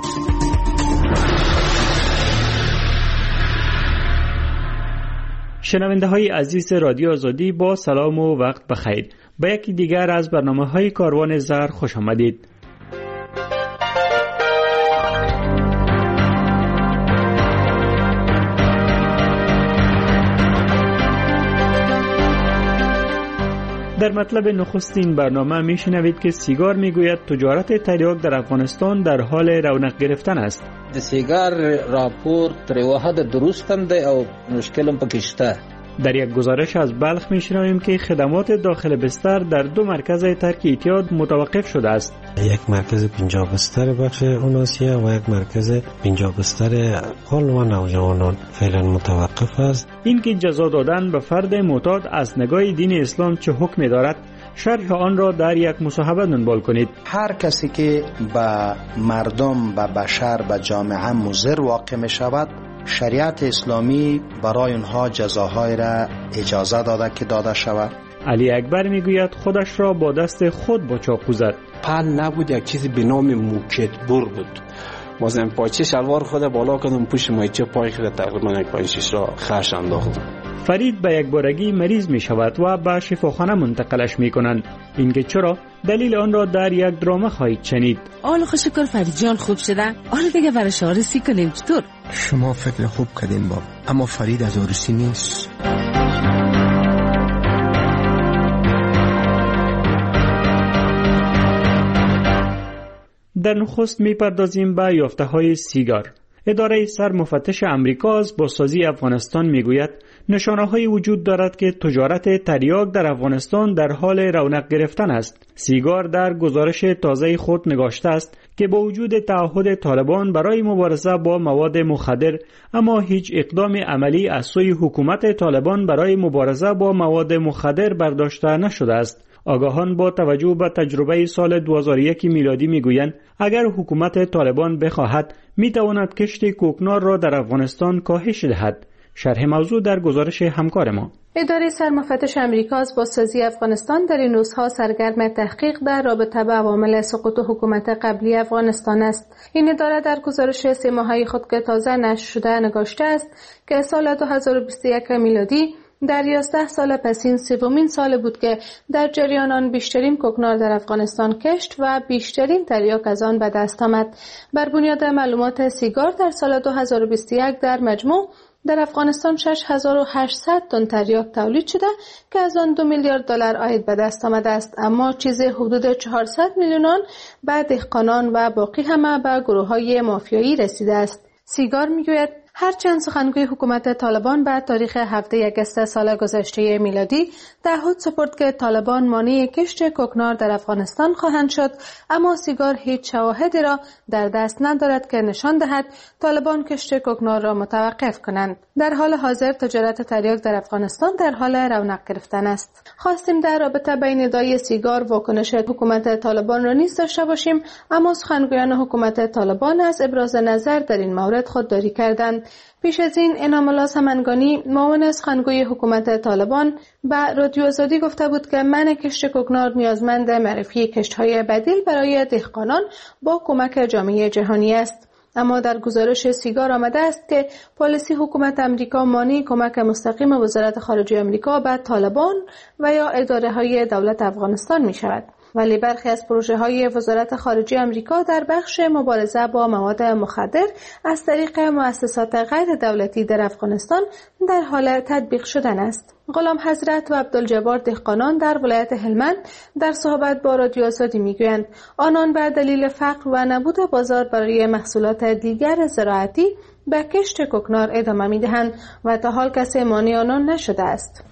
شنونده های عزیز رادیو آزادی، با سلام و وقت بخیر. به یکی دیگر از برنامه های کاروان زهر خوش آمدید. در مطلب نخست این برنامه می شنوید که سیگار می گوید تجارت تریاک در افغانستان در حال رونق گرفتن است. د سیگار راپور تر یو حد درست هم دی او مشکل هم پکې شته. در یک گزارش از بلخ می شنویم که خدمات داخل بستر در دو مرکز ترک اعتیاد متوقف شده است. یک مرکز پنجاه بستر بخش اوناسیا و یک مرکز پنجاه بستر حال و نوجوانان فعلا متوقف است. این که جزا دادن به فرد معتاد از نگاه دین اسلام چه حکمی دارد، شرح آن را در یک مصاحبه دنبال کنید. هر کسی که به مردم، به بشر، به جامعه مضر واقع می شود، شریعت اسلامی برای اونها جزاهای را اجازه داده که داده شود. علی اکبر میگوید خودش را با دست خود با چاقو زد. پل نبود، یک چیزی به نام موکت بر بود. بازم پایچه شلوار خود بالا کردم، پوش مایچه پای خود تقریبا یک پای شش را خرش انداختم. فرید به یک بارگی مریض می شود و به شفاخانه منتقلش می کنند. اینکه چرا؟ دلیل آن را در یک درامه خواهید شنید. آل خوش شکر فرید جان خوب شده. آل دیگه برش آرسی کنیم چطور؟ شما فکر خوب کردین باب، اما فرید از آرسی نیست. در نخست می پردازیم به یافته های سیگار. اداره سرمفتش امریکا از بازسازی افغانستان میگوید نشانه های وجود دارد که تجارت تریاک در افغانستان در حال رونق گرفتن است. سیگار در گزارش تازه خود نگاشته است که با وجود تعهد طالبان برای مبارزه با مواد مخدر، اما هیچ اقدام عملی از سوی حکومت طالبان برای مبارزه با مواد مخدر برداشته نشده است. آگاهان با توجه به تجربه سال دو هزار و یک میلادی میگویند اگر حکومت طالبان بخواهد میتواند کشت کوکنار را در افغانستان کاهش دهد. شرح موضوع در گزارش همکار ما. اداره سرمفتش امریکا از بازسازی افغانستان در این روزها سرگرم تحقیق در رابطه با عوامل سقوط حکومت قبلی افغانستان است. این اداره در گزارش سه ماهه خود که تازه نشر شده نگاشته است که سال دو هزار و بیست و یک میلادی در یازده سال پسین سومین سال بود که در جریان آن بیشترین کوکنار در افغانستان کشت و بیشترین تریاک از آن به دست آمد. بر بنیاد معلومات سیگار در سال دو هزار و بیست و یک در مجموع در افغانستان شش هزار و هشتصد تن تریاک تولید شده که از آن دو میلیارد دلار عاید به دست آمده است، اما چیزی حدود چهارصد میلیون آن به دهقانان و باقی همه به گروه‌های مافیایی رسیده است. سیگار میگوید هرچند سخنگوی حکومت طالبان به تاریخ هفده اگست سال گذشته میلادی تعهد سپرد که طالبان مانع کشت کوکنار در افغانستان خواهند شد، اما سیگار هیچ شواهدی را در دست ندارد که نشان دهد طالبان کشت کوکنار را متوقف کنند. در حال حاضر تجارت تریاک در افغانستان در حال رونق گرفتن است. خواستیم در رابطه بین ادعای سیگار واکنش حکومت طالبان را نیز داشته باشیم، اما سخنگویان حکومت طالبان از ابراز نظر در این مورد خودداری کردند. پیش از این انعام الله سمنگانی معاون سخنگوی حکومت طالبان به رادیو آزادی گفته بود که منع کشت کوکنار نیازمند معرفی کشت‌های بدیل برای دهقانان با کمک جامعه جهانی است. اما در گزارش سیگار آمده است که پالیسی حکومت امریکا مانع کمک مستقیم وزارت خارجه امریکا به طالبان و یا اداره‌های دولت افغانستان می شود. ولی برخی از پروژه های وزارت خارجه امریکا در بخش مبارزه با مواد مخدر از طریق مؤسسات غیر دولتی در افغانستان در حال تطبیق شدن است. غلام حضرت و عبدالجبار دهقانان در ولایت هلمند در صحبت با رادیو آزادی میگویند آنان به دلیل فقر و نبود بازار برای محصولات دیگر زراعتی به کشت کوکنار ادامه میدهند و تا حال کسی مانع آنان نشده است.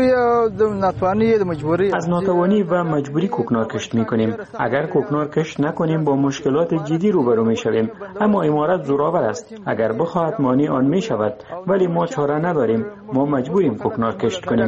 از ناتوانی و مجبوری کوکنار کشت میکنیم. اگر کوکنار کشت نکنیم با مشکلات جدی روبرو میشویم، اما امارت زورآور است. اگر بخواهد مانع آن میشود، ولی ما چاره نداریم. ما مجبوریم کوکنار کشت کنیم.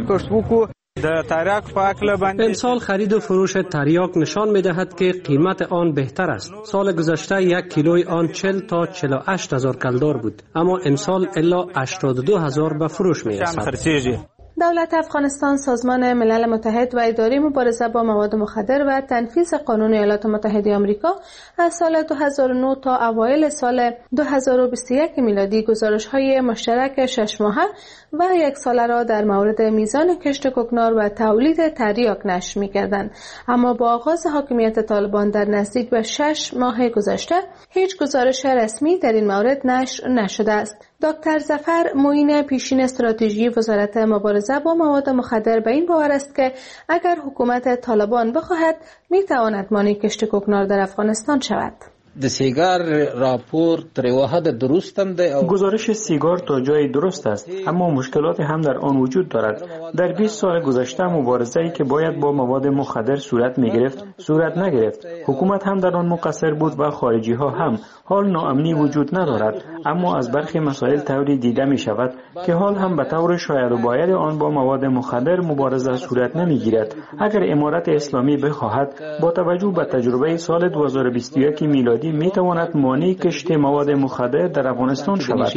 امسال خرید و فروش تریاک نشان می‌دهد که قیمت آن بهتر است. سال گذشته یک کیلوی آن چهل تا چهل و هشت هزار کلدار بود، اما امسال الا هشتاد و دو هزار به فروش می‌رسد. دولت افغانستان، سازمان ملل متحد و اداره مبارزه با مواد مخدر و تنفیذ قانون ایالات متحده آمریکا از سال دو هزار و نه تا اوایل سال دو هزار و بیست و یک میلادی گزارش‌های مشترک شش ماهه و یک ساله را در مورد میزان کشت کوکنار و تولید تریاک نشر می‌کردند، اما با آغاز حاکمیت طالبان در نزدیک به شش ماه گذشته هیچ گزارش رسمی در این مورد نشر نشده است. دکتر ظفر معین پیشین استراتژی وزارت مبارزه با مواد مخدر به این باور است که اگر حکومت طالبان بخواهد میتواند مانع کشت کوکنار در افغانستان شود. د سیگار راپور تر یو حد درست هم ده. گزارش سیگار تا جای درست است، اما مشکلات هم در آن وجود دارد. در بیست سال گذشته مبارزه‌ای که باید با مواد مخدر صورت می‌گرفت صورت نگرفت. حکومت هم در آن مقصر بود و خارجی ها هم. حال ناامنی وجود ندارد، اما از برخی مسائل طوری دیده می شود که حال هم به طور شاید و باید آن با مواد مخدر مبارزه صورت نمی‌گیرد. اگر امارت اسلامی بخواهد با توجه به تجربه سال دو هزار و بیست و یک میلادی می تواند مانع کشت مواد مخدر در افغانستان شود.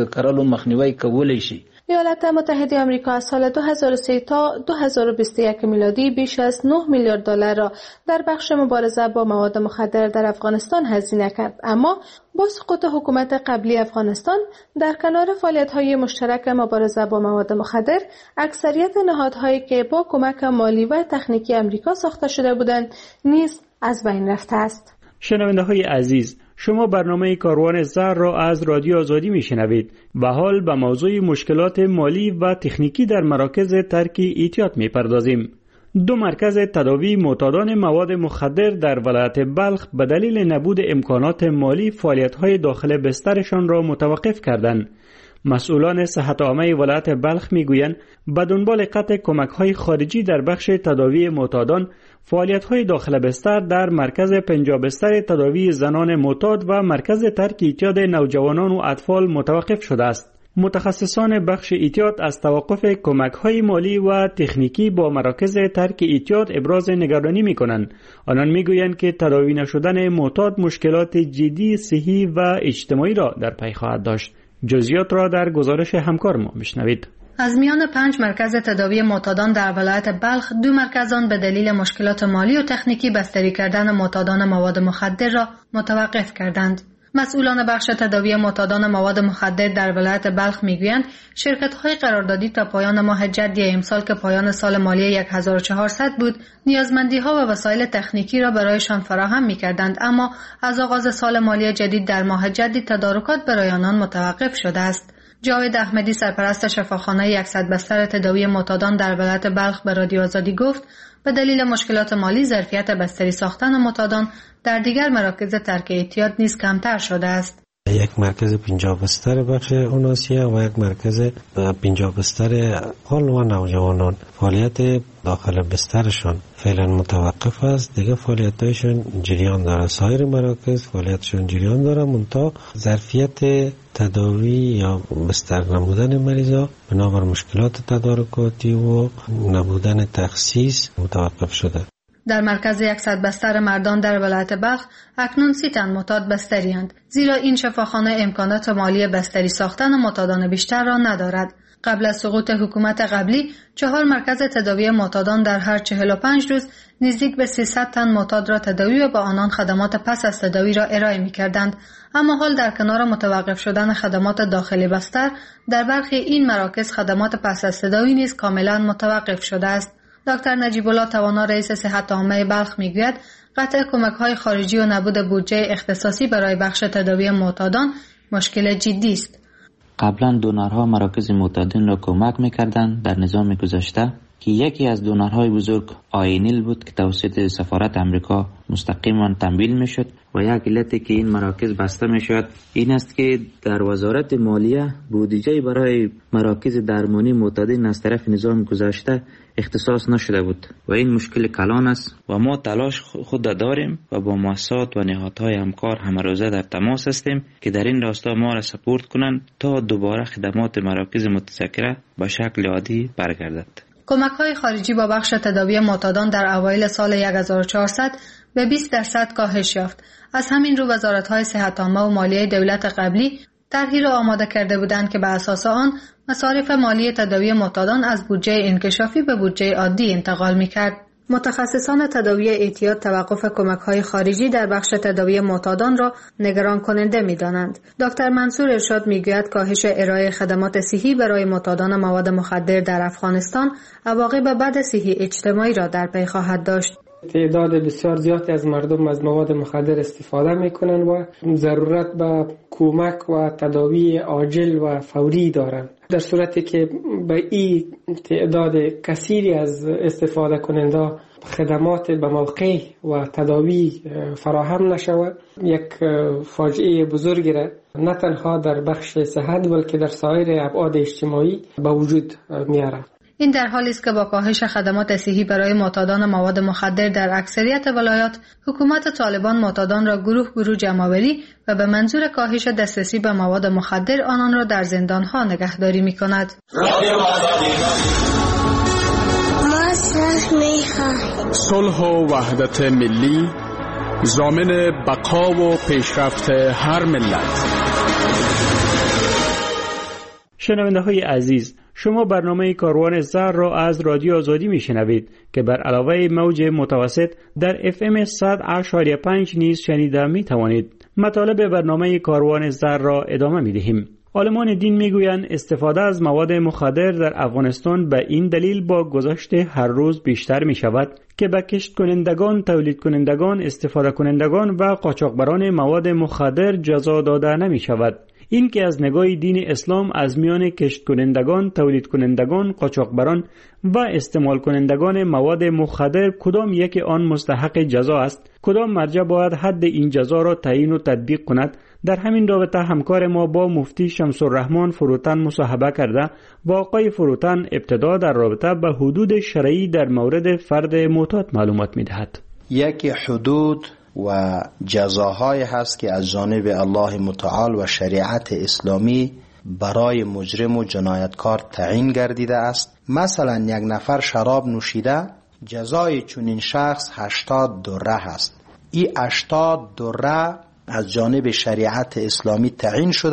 ایالات متحده آمریکا از سال دو هزار و سه تا دو هزار و بیست و یک میلادی بیش از نه میلیارد دلار را در بخش مبارزه با مواد مخدر در افغانستان هزینه کرد، اما با سقوط حکومت قبلی افغانستان در کنار فعالیت‌های مشترک مبارزه با مواد مخدر، اکثریت نهادهایی که با کمک مالی و تکنیکی آمریکا ساخته شده بودند نیز از بین رفته است. شنونده‌های عزیز، شما برنامه کاروان زر را از رادیو آزادی میشنوید و حال به موضوع مشکلات مالی و تکنیکی در مراکز ترک ایتیاد میپردازیم. دو مرکز تداوی معتادان مواد مخدر در ولایت بلخ به دلیل نبود امکانات مالی فعالیت‌های داخل بسترشان را متوقف کردند. مسئولان صحت عامه ولایت بلخ میگویند به دنبال قطع کمک‌های خارجی در بخش تداوی معتادان، فعالیت‌های داخل بستر در مرکز پنجاه بستر تداوی زنان معتاد و مرکز ترک اعتیاد نوجوانان و اطفال متوقف شده است. متخصصان بخش اعتیاد از توقف کمک‌های مالی و تکنیکی با مراکز ترک اعتیاد ابراز نگرانی می‌کنند. آنان می‌گویند که تداوی نشدن معتاد مشکلات جدی صحی و اجتماعی را در پی خواهد داشت. جزئیات را در گزارش همکار ما بشنوید. از میان پنج مرکز تداوی معتادان در ولایت بلخ، دو مرکز آن به دلیل مشکلات مالی و تکنیکی بستری کردن معتادان مواد مخدر را متوقف کردند. مسئولان بخش تداوی معتادان مواد مخدر در ولایت بلخ میگویند شرکت‌های قراردادی تا پایان ماه جدی امسال که پایان سال مالی هزار و چهارصد بود، نیازمندی‌ها و وسایل تکنیکی را برایشان فراهم می‌کردند، اما از آغاز سال مالی جدید در ماه جدید تدارکات برای آنان متوقف شده است. جاوید احمدی، سرپرست شفاخانه صد بستر تداوی معتادان در ولایت بلخ، به رادیو آزادی گفت به دلیل مشکلات مالی ظرفیت بستری ساختن معتادان در دیگر مراکز ترک اعتیاد نیز کمتر شده است. یک مرکز پنجاه بستر بخش اوناسیه و یک مرکز پنجاه بستر حال و نوجوانان فعالیت داخل بسترشان فعلا متوقف است. دیگه فعالیتشون جریان داره، سایر مراکز فعالیتشون جریان داره، منتها ظرفیت تداوی یا بستر نمودن مریضا بنابر مشکلات تدارکاتی و نبودن تخصیص متوقف شده. در مرکز صد بستر مردان در ولایت بلخ اکنون سی تن معتاد بستری اند، زیرا این شفاخانه امکانات مالی بستری ساختن معتادان بیشتر را ندارد. قبل از سقوط حکومت قبلی چهار مرکز تداوی معتادان در هر چهل و پنج روز نزدیک به سیصد تن معتاد را تداوی و با آنان خدمات پس از تداوی را ارائه می‌کردند، اما حال در کنار متوقف شدن خدمات داخلی بستر در برخی این مراکز خدمات پس از تداوی نیز کاملا متوقف شده است. دکتر نجیب الله توانا، رئیس صحت عامه بلخ، میگوید قطع کمک‌های خارجی و نبود بودجه اختصاصی برای بخش تداوی معتادان مشکل جدی است. قبلا دونرها مراکز معتادین را کمک می‌کردند. در نظام گذشته که یکی از دونرهای بزرگ آینیل بود که توسط سفارت امریکا مستقیما تمویل میشد و یک علتی که این مراکز بسته میشد این است که در وزارت مالیه بودجه برای مراکز درمانی معتادین از طرف نظام گذشته اختصاص نشده بود و این مشکل کلان است و ما تلاش خود داریم و با مؤسسات و نهادهای همکار همه روزه در تماس هستیم که در این راستا ما را سپورت کنند تا دوباره خدمات مراکز متذکره به شکل عادی برگردد. کمک‌های خارجی با بخش تداوی معتادان در اوایل سال هزار و چهارصد به بیست درصد کاهش یافت. از همین رو وزارت‌های صحت عامه و مالیه دولت قبلی طرحی را آماده کرده بودند که بر اساس آن مصارف مالی تداوی معتادان از بودجه انکشافی به بودجه عادی انتقال می‌کرد. متخصصان تداوی اعتیاد توقف کمک‌های خارجی در بخش تداوی معتادان را نگران کننده می‌دانند. دکتر منصور ارشاد می‌گوید کاهش ارائه خدمات صحی برای معتادان مواد مخدر در افغانستان عواقب بد صحی اجتماعی را در پی خواهد داشت. تعداد بسیار زیادی از مردم از مواد مخدر استفاده می‌کنند و ضرورت به کمک و تداوی عاجل و فوری دارند. در صورتی که به این تعداد کثیری از استفاده کننده خدمات به موقع و تداوی فراهم نشود، یک فاجعه بزرگی را نه تنها در بخش صحت بلکه در سایر ابعاد اجتماعی به وجود می‌آورد. این در حالی است که با کاهش خدمات صحی برای معتادان مواد مخدر در اکثریت ولایات، حکومت طالبان معتادان را گروه گروه جمع‌آوری و به منظور کاهش دسترسی به مواد مخدر آنان را در زندان‌ها نگهداری می‌کند. صلح و وحدت ملی ضامن بقا و پیشرفت هر ملت. شنونده های عزیز، شما برنامه کاروان زر را از رادیو آزادی می شنوید که بر علاوه موج متوسط در اف ام صد و پنج و پنج نیز شنیده می توانید. مطالب برنامه کاروان زر را ادامه می دهیم. عالمان دین می گویند استفاده از مواد مخدر در افغانستان به این دلیل با گذشت هر روز بیشتر می شود که به کشت کنندگان، تولید کنندگان، استفاده کنندگان و قاچاقبران مواد مخدر جزا داده نمی شود. این که از نگاه دین اسلام از میان کشت کنندگان، تولید کنندگان، قاچاقبران و استعمال کنندگان مواد مخدر کدام یکی آن مستحق جزا است، کدام مرجع باید حد این جزا را تعیین و تطبیق کند، در همین رابطه همکار ما با مفتی شمس الرحمن فروتن مصاحبه کرده و آقای فروتن ابتدا در رابطه به حدود شرعی در مورد فرد معتاد معلومات می‌دهد. یکی حدود و جزاهای هست که از جانب الله متعال و شریعت اسلامی برای مجرم و جنایتکار تعیین گردیده است. مثلا یک نفر شراب نوشیده، جزای چنین شخص هشتاد دره است. این هشتاد دره از جانب شریعت اسلامی تعیین شده.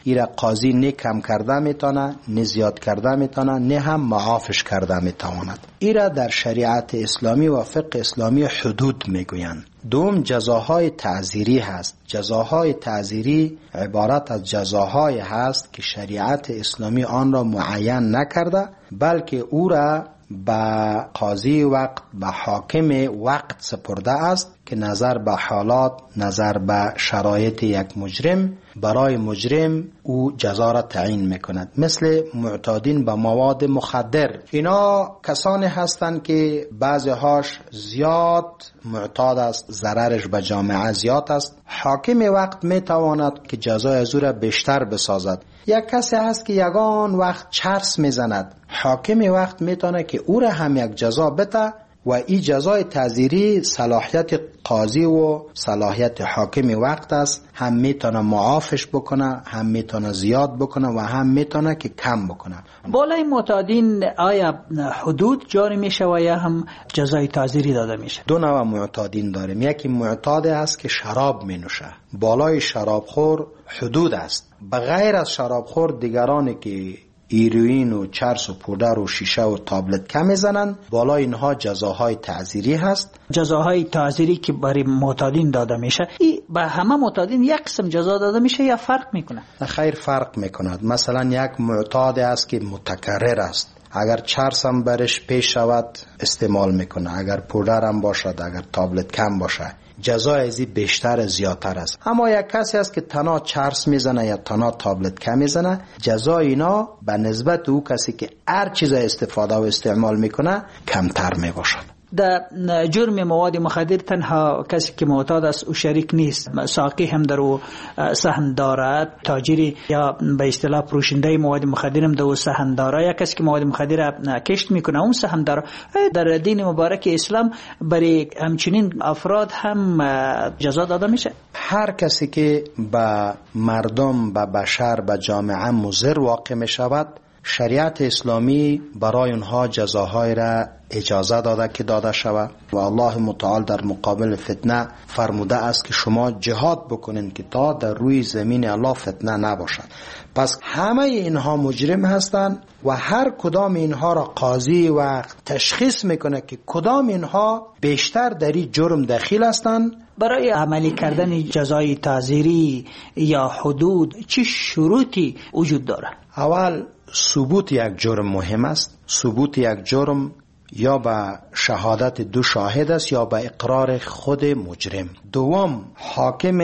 ایره قاضی نه کم کرده میتونه، نه زیاد کرده میتونه، نه هم معافش کرده میتواند. ایره در شریعت اسلامی و فقه اسلامی حدود میگویند. دوم جزاهای تعزیری هست. جزاهای تعزیری عبارت از جزاهای هست که شریعت اسلامی آن را معین نکرده، بلکه او را به قاضی وقت، به حاکم وقت سپرده است که نظر به حالات، نظر به شرایط یک مجرم، برای مجرم او جزا را تعیین میکند. مثل معتادین به مواد مخدر، اینا کسانی هستند که بعضی هاش زیاد معتاد است، ضررش به جامعه زیاد است. حاکم وقت میتواند که جزای از او را بیشتر بسازد. یک کسی هست که یگان وقت چرس میزند، حاکم وقت میتونه که او را هم یک جزا بده و این جزای تعزیری صلاحیت قاضی و صلاحیت حاکم وقت است. هم میتونه معافش بکنه، هم میتونه زیاد بکنه و هم میتونه که کم بکنه. بالای معتادین آیا حدود جاری میشه و یا هم جزای تعزیری داده میشه؟ دو نوع معتادین داریم. یکی معتاد است که شراب مینوشه، بالای شرابخور حدود است. بغیر از شرابخور دیگرانی که هیروئین و چرس و پودر و شیشه و تابلت کم میزنند، بالای اینها جزاهای تعزیری هست. جزاهای تعزیری که برای معتادین داده میشه، این به همه معتادین یک قسم جزا داده میشه یا فرق میکنه؟ خیر فرق میکند. مثلا یک معتاد است که متکرر است، اگر چرس هم برش پیش شود استعمال میکنه، اگر پودر هم باشد، اگر تابلت کم باشه، جزای ازی بیشتر زیادتر است. اما یک کسی است که تنها چرس میزنه یا تنها تابلت کم میزنه، جزای اینا به نسبت او کسی که هر چیز استفاده و استعمال میکنه کمتر میباشد. در جرم مواد مخدر تنها کسی که معتاد است او شریک نیست، ساقی هم در او سهم دارد، تاجری یا به اصطلاح فروشنده مواد مخدر هم در او سهم دارد، یا کسی که مواد مخدر کشت میکنه اون سهم دارد. در دین مبارک اسلام برای همچنین افراد هم جزا داده میشه. هر کسی که به مردم، به بشر، به جامعه مضر واقع میشود، شریعت اسلامی برای اونها جزاهای را اجازه داده که داده شود و الله متعال در مقابل فتنه فرموده است که شما جهاد بکنین که تا در روی زمین الله فتنه نباشد. پس همه اینها مجرم هستند و هر کدام اینها را قاضی و تشخیص میکنه که کدام اینها بیشتر در این جرم دخیل هستند. برای عملی کردن جزای تعزیری یا حدود چه شروطی وجود داره؟ اول ثبوت یک جرم مهم است. ثبوت یک جرم یا به شهادت دو شاهد است یا به اقرار خود مجرم. دوم حاکم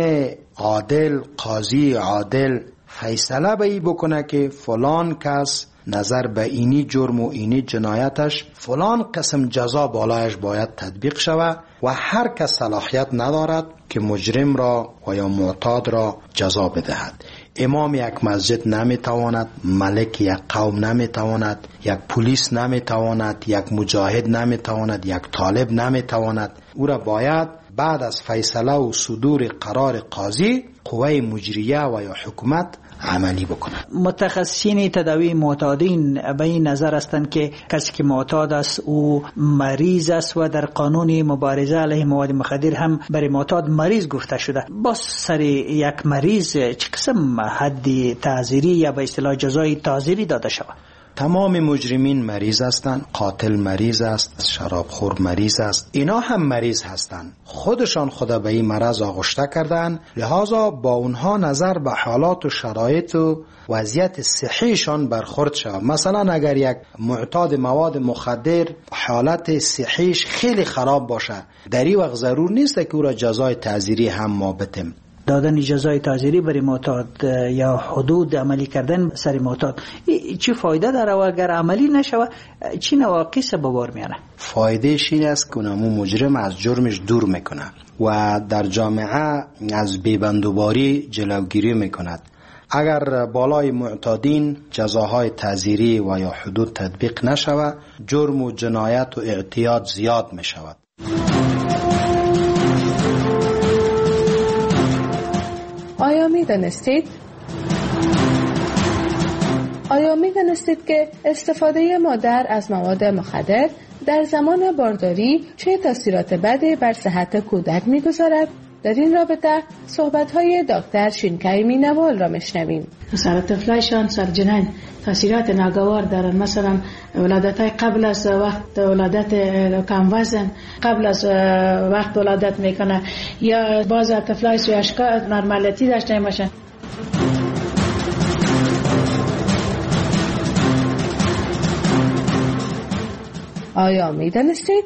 عادل، قاضی عادل فیصله به ای بکنه که فلان کس نظر به اینی جرم و اینی جنایتش فلان قسم جزا بالایش باید تطبیق شود و هر کس صلاحیت ندارد که مجرم را و یا معتاد را جزا بدهد. امام یک مسجد نمیتواند، ملک یک قوم نمیتواند، یک پلیس نمیتواند، یک مجاهد نمیتواند، یک طالب نمیتواند. او را باید بعد از فیصله و صدور قرار قاضی قوه مجریه و یا حکومت عملی بکنند. متخصصین تداوی معتادین به این نظر هستند که کسی که معتاد است او مریض است و در قانون مبارزه علیه مواد مخدر هم برای معتاد مریض گفته شده. با سر یک مریض چه قسم حد تعزیری یا به اصطلاح جزای تعزیری داده شود؟ تمام مجرمین مریض هستند. قاتل مریض است، شرابخور مریض است، اینا هم مریض هستند. خودشان خدا به این مرض آغشته کردند، لذا با اونها نظر به حالات و شرایط و وضعیت صحیشان برخورد شود. مثلا اگر یک معتاد مواد مخدر حالت صحیش خیلی خراب باشه، در این وقت ضرور نیست که او را جزای تعزیری هم ما بتیم. دادن جزای تعزیری برای معتاد یا حدود عملی کردن سر معتاد چی فایده داره و اگر عملی نشود چی نواقص به بار میاره؟ فایدهش این است که اونمو مجرم از جرمش دور میکنه و در جامعه از بیبندوباری جلوگیری میکند. اگر بالای معتادین جزاهای تعزیری و یا حدود تطبیق نشود، جرم و جنایت و اعتیاد زیاد میشود. آیا می دانستید؟ آیا می دانستید که استفاده مادر از مواد مخدر در زمان بارداری چه تاثیرات بدی بر صحت کودک می گذارد؟ در این رابطه صحبت‌های دکتر شینکای نوال را میشنویم. سر طفلایشان سر جنین تاثیرات ناگوار دارن، مثلا ولادت های قبل از وقت ولادت کم وزن، قبل از وقت ولادت میکنه، یا باز طفلای سویشکا نرمالتی داشته باشن. آیا میدانستید؟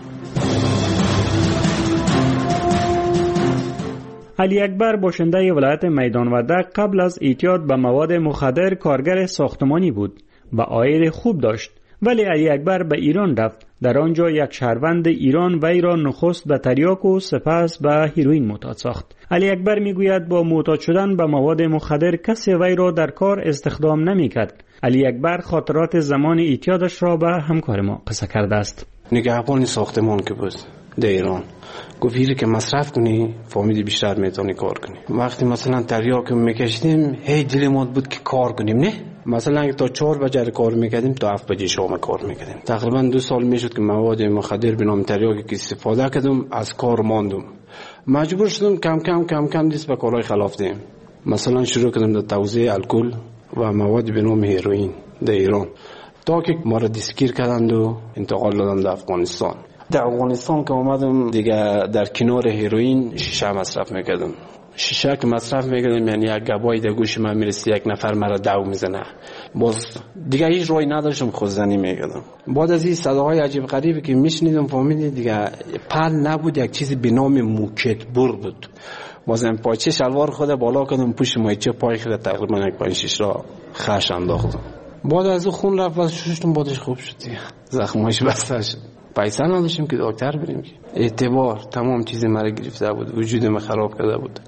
علی اکبر باشنده ولایت میدان وردک قبل از اعتیاد به مواد مخدر کارگر ساختمانی بود و عاید خوب داشت، ولی علی اکبر به ایران رفت. در آنجا یک شهروند ایران وی را نخست به تریاک و سپس به هیروئین معتاد ساخت. علی اکبر میگوید با معتاد شدن به مواد مخدر کسی وی را در کار استخدام نمیکرد. علی اکبر خاطرات زمان اعتیادش را به همکار ما قصه کرده است. نگهبان ساختمان که بود در ایران گفت هیری که مصرف کنی فامیلی بیشتر میتونی کار کنی. وقتی مثلا تریاک میکشیدیم هی دلمون بود که کار کنیم، نه مثلا تا چهار بجه کار میکردیم تا هفت بجه شام کار میکردیم. تقریبا دو سال میشد که مواد مخدر به نام تریاک که استفاده کردم، از کار ماندم، مجبور شدم کم کم کم کم دست به کارهای خلاف دیم. مثلا شروع کردم در توزیع الکل و مواد به نام هیروئین در ایران، تا که ما را دستگیر کردند و انتقال دادند در افغانستان. در افغانستان که اومدم دیگه در کنار هیروئین شیشه مصرف میکردم. شیشه که مصرف میکردم یعنی یک گبای در گوش من میرسه، یک نفر مرا دو میزنه، باز دیگه هیچ راهی نداشتم، خودزنی میکردم. بعد از این صداهای عجیب غریبی که میشنیدم فهمیدم دیگه پل نبود، یک چیزی به نام موکت بر بود. بازم پاچه شلوار خود بالا کردم، پشت مایچه پای خود تقریبا یک پنج شش را خش انداختم. بعد از اون خون رفت و ششتم، بعدش خوب شد، زخمایش بسته شد. پیسه نداشتیم که دکتر بریم. اعتبار تمام چیز مرا گرفته بود، وجودم خراب کرده بود.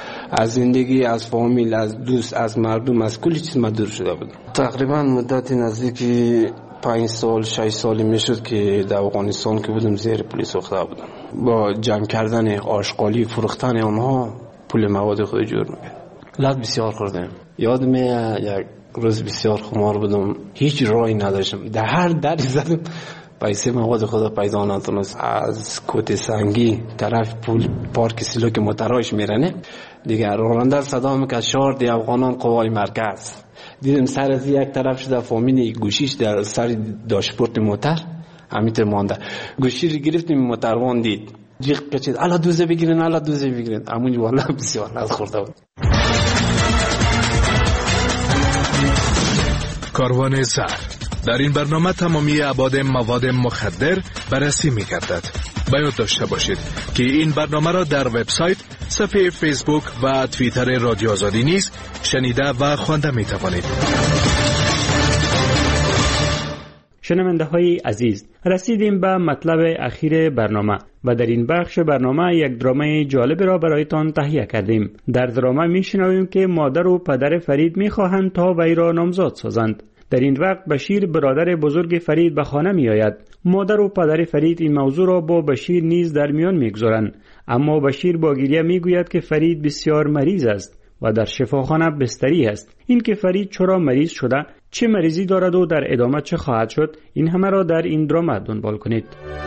از زندگی، از فامیل، از دوست، از مردم، از کلی چیز من دور شده بود. تقریبا مدت نزدیکی پنج سال شش سالی میشد که در افغانستان که بودم زیر پلیس افتاده بودم. با جمع کردن آشغالی فروختن آنها پول مواد خود جور میکرد. لذت بسیار خوردم. یادم یک روز بسیار خمار بودم، هیچ راهی نداشتم، در هر دری زدم پیسه مواد خود پیدا نتونست. از کوت سنگی طرف پول پارک سیلو که موترایش میرنه دیگه، راننده صدا میکرد شهر دی افغانان قوای مرکز. دیدم سر از یک طرف شده فامیل گوشیش در سر داشبورد موتر همینطور مانده. گوشی رو گرفتیم، موتروان دید جیغ کشید الا دوزه بگیرین، الا دوزه بگیرین. همون والله بسیار از خورده بود. کاروان سر در این برنامه تمامی ابعاد مواد مخدر بررسی می‌گردد. باید داشته باشید که این برنامه را در وبسایت، صفحه فیسبوک و توییتر رادیو آزادی نیز شنیده و خوانده می‌توانید. شنونده های عزیز، رسیدیم به مطلب اخیر برنامه و در این بخش برنامه یک درامه جالب را برایتان تهیه کردیم. در درامه میشنویم که مادر و پدر فرید میخواهند تا وی را نامزاد سازند. در این وقت بشیر برادر بزرگ فرید به خانه می آید. مادر و پدر فرید این موضوع را با بشیر نیز در میان میگذارند، اما بشیر با گریه میگوید که فرید بسیار مریض است و در شفاخانه بستری است. این که فرید چرا مریض شده، چه مریضی دارد و در ادامه چه خواهد شد، این همه را در این درامه دنبال کنید.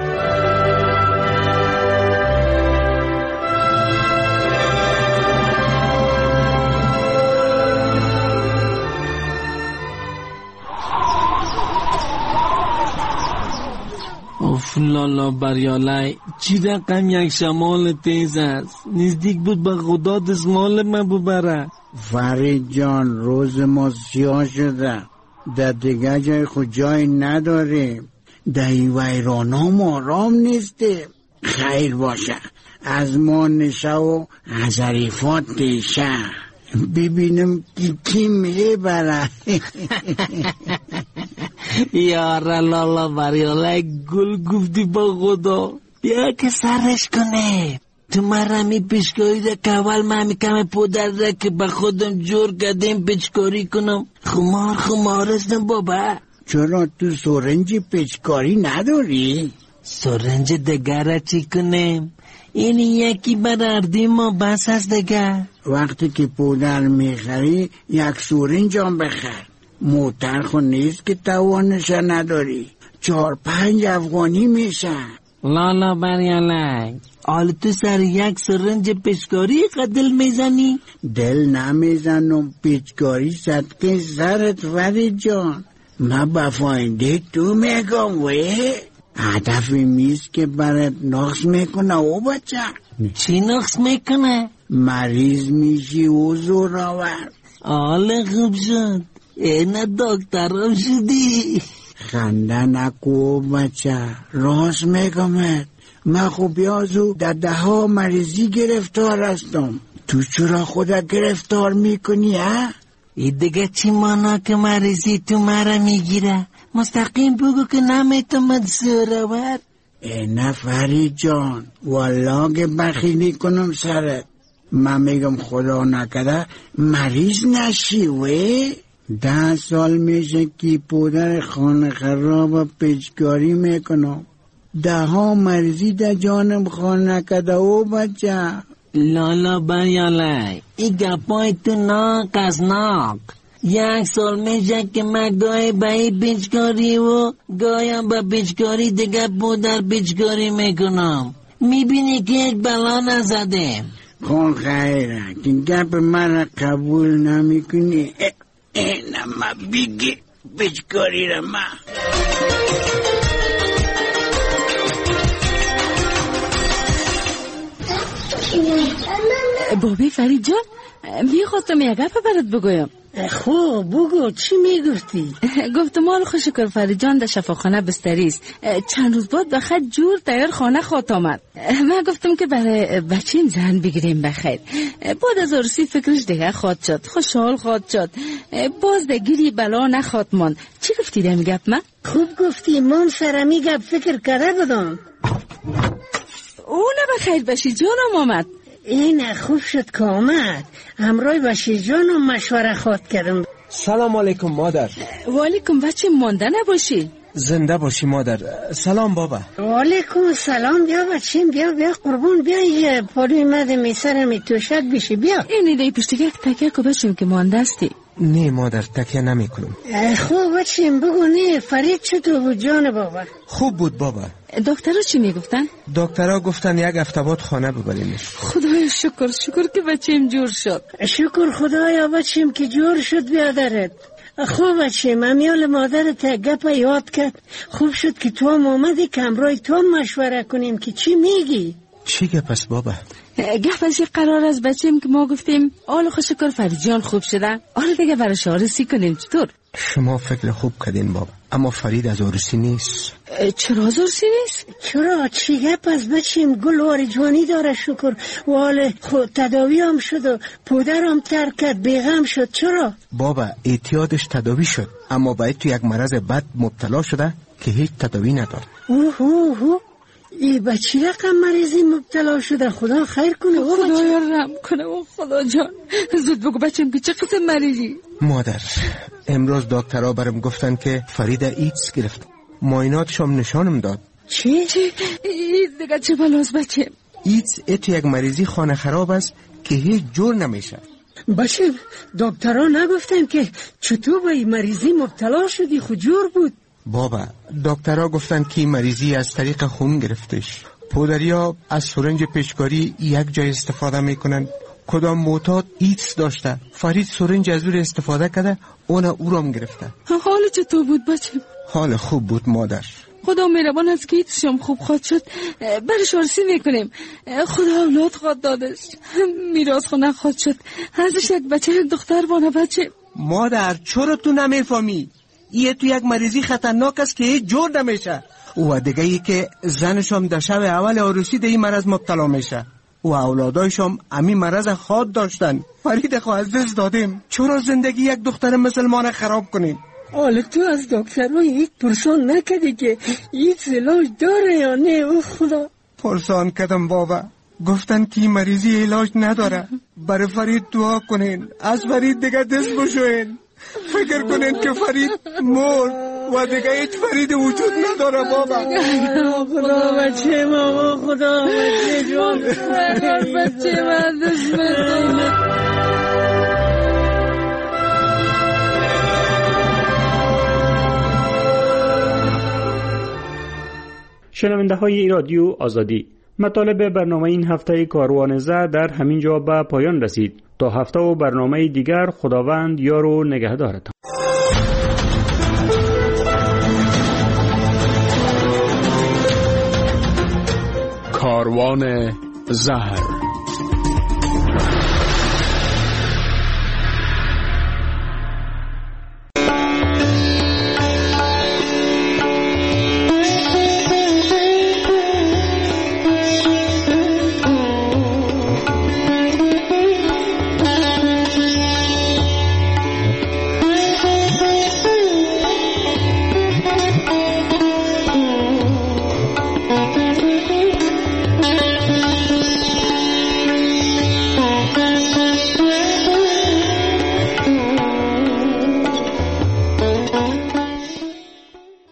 اوف لالا بریالای، چی رقم یک شمال تیز است، نزدیک بود به خدا دستمال من ببره. فرید جان، روز ما سیاه شده، در دیگه جای خود جای نداریم، در این ویران هم آرام نیستیم. خیر باشه، از ما نشه و از عریفات دیشه، ببینم کی کی میبره. یاره لالا بریاله، گل گفتی با خدا، بیا که سرش کنه. تو مرمی پیشکاری ده که اول من میکم پودر ده که به خودم جور کردیم پیچکاری کنم. خمار خمار استم بابا. چرا تو سرنج پیچکاری نداری؟ سرنج دگره چی کنم؟ این یکی براردی ما بس هست دگر. وقتی که پودر میخری یک سرنج هم بخر. موتر خون نیست که توانش نداری، چهار پنج افغانی میشه. لالا بریالک، حالا تو سر یک سرنج پیچکاری قدل میزنی؟ دل نمیزنم، پیچکاری صدقه سرت فرید جان. من با فاینده تو میگم وی هدف میست که برات نقص میکنه او بچه. چی نقص میکنه؟ مریض میشی و زور آور. حالا خوب شد، اینه دکترم شدی. خنده نکو بچه، راست میگمت. من خوب یازو در ده ها مریضی گرفتار هستم. تو چرا خودت گرفتار میکنی ها؟ این دیگه چی مانا که مریضی تو مرا میگیره؟ مستقیم بگو که نمیتونم زورآور. نه فرید جان، والله که بخیلی کنم سرت. من میگم خدا نکرده مریض نشی وی. ده سال میشه که پدر خانه خراب پیچکاری میکنم. ده ها مریضی در جانم خانه کده او بچه. لالا بریالک، این گپای تو ناک از ناک. یک سال میشه که من گاهی به این پیچکاری و گاهیم به پیچکاری دیگه پدر پیچکاری میکنم. میبینی که یک بلا نزده. خون خیره که گپ من قبول نمیکنی. اینه ما بگی پیچکاری را ما. بابی فرید جان، میخواستم یک گپ برات بگویم. خوب بگو، چی میگفتی؟ گفتم مال خوش کر فرید جان در شفاخانه بستری است. چند روز بعد بخیر جور تیار خانه خواهد آمد. من گفتم که برای بچیم زن بگیریم بخیر. بعد از عروسی فکرش دیگه خواهد شد، خوشحال خواهد شد. باز دگیری بلا نخواهد ماند. چی گفتی دم گپ من؟ خوب گفتی، من سرمی گپ فکر کرده بدم. او نه بخیر بشی جانم آمد. این خوب شد که آمد. همراه باشی جانم مشوره خواهد کردم. سلام علیکم مادر. و علیکم بچه، مانده نباشی. زنده باشی مادر. سلام بابا. و علیکم سلام. بیا بچیم، بیا بیا قربون، بیا یه پالوی مده می سرمی توشک بشی. بیا این ایده پشتی یک تکیه که بچیم که مانده استی. نه مادر، تکیه نمی کنم. خوب بچیم بگو. نه فرید چطور بود جان بابا؟ خوب بود بابا. دکترها چی میگفتن؟ دکترها گفتن یک هفته بعد خانه ببریمش. خدایا شکر شکر که بچیم جور شد. شکر خدایا بچیم که جور شد بیادرت. خوب بچیم، امیال مادرت گپ یاد کرد. خوب شد که تو هم آمدی که همراه تو مشوره کنیم که چی میگی. چی گپ است بابا؟ گپ از یک قرار از بچیم که ما گفتیم آل خوش شکر فرید جان خوب شده، آل دیگه برش آرسی کنیم. چطور؟ شما فکر خوب کردین بابا، اما فرید از آرسی نیست. چرا از آرسی نیست؟ چرا؟ چی گپ از بچیم؟ گلوار جوانی داره شکر. و حال خود تداوی هم شد و پدر هم ترک کرد، بیغم شد. چرا؟ بابا اعتیادش تداوی شد، اما باید تو یک مرض بد مبتلا شده که هیچ تداوی ندارد. اوه اوه اوه ای بچی رقم مریضی مبتلا شده. خدا خیر کنه. خدا رحم کنه. او خدا جان زود بگو بچم که چه قسم مریضی؟ مادر، امروز دکترها برام گفتن که فرید ایدز گرفت. معایناتش هم نشانم داد. چی؟ چی؟ ایدز دیگه چه بلاست بچه؟ ایدز ات یک مریضی خانه خراب است که هیچ جور نمیشه. بچه دکترها نگفتن که چطور به این مریضی مبتلا شدی؟ خود جور بود. بابا دکترها گفتن که مریضی از طریق خون گرفتش. پدریا از سرنج پیچکاری یک جای استفاده میکنن. کدام معتاد ایدز داشته، فرید سرنج از او استفاده کرده، اون او را هم گرفته. حال چطور بود بچه؟ حال خوب بود مادر. خدا مهربان است که ایدز شم خوب خواد شد. برش آرسی میکنیم. خدا اولاد خواد دادش، میراث خونه خواد شد، ازش یک بچه دختر بانه. بچه مادر چرا تو نمیفهمی؟ یه تو یک مریضی خطرناک است که هیچ جور نمیشه. و دیگه ای که زنش هم در شب اول عروسی در این مرض مبتلا میشه و اولادایش هم همین مرض خود داشتن. فرید خو از دست دادیم. چرا زندگی یک دختر مسلمان خراب کنیم؟ حالا تو از دکترهای یک پرسان نکدی که این علاج داره یا نه؟ او خدا پرسان کدم بابا، گفتن که مریضی علاج نداره. برای فرید دعا کنین، از فرید دیگه دست بشوین. فکر کنین که فرید مرد و دیگه هیچ فرید وجود نداره بابا. خدا بچه ما، خدا بچه جان، بچه من دست بده. شنونده های رادیو آزادی، مطالب برنامه این هفته کاروان زه در همین جا به پایان رسید. تا هفته و برنامه دیگر خداوند یار و نگهدارتان. کاروان زهر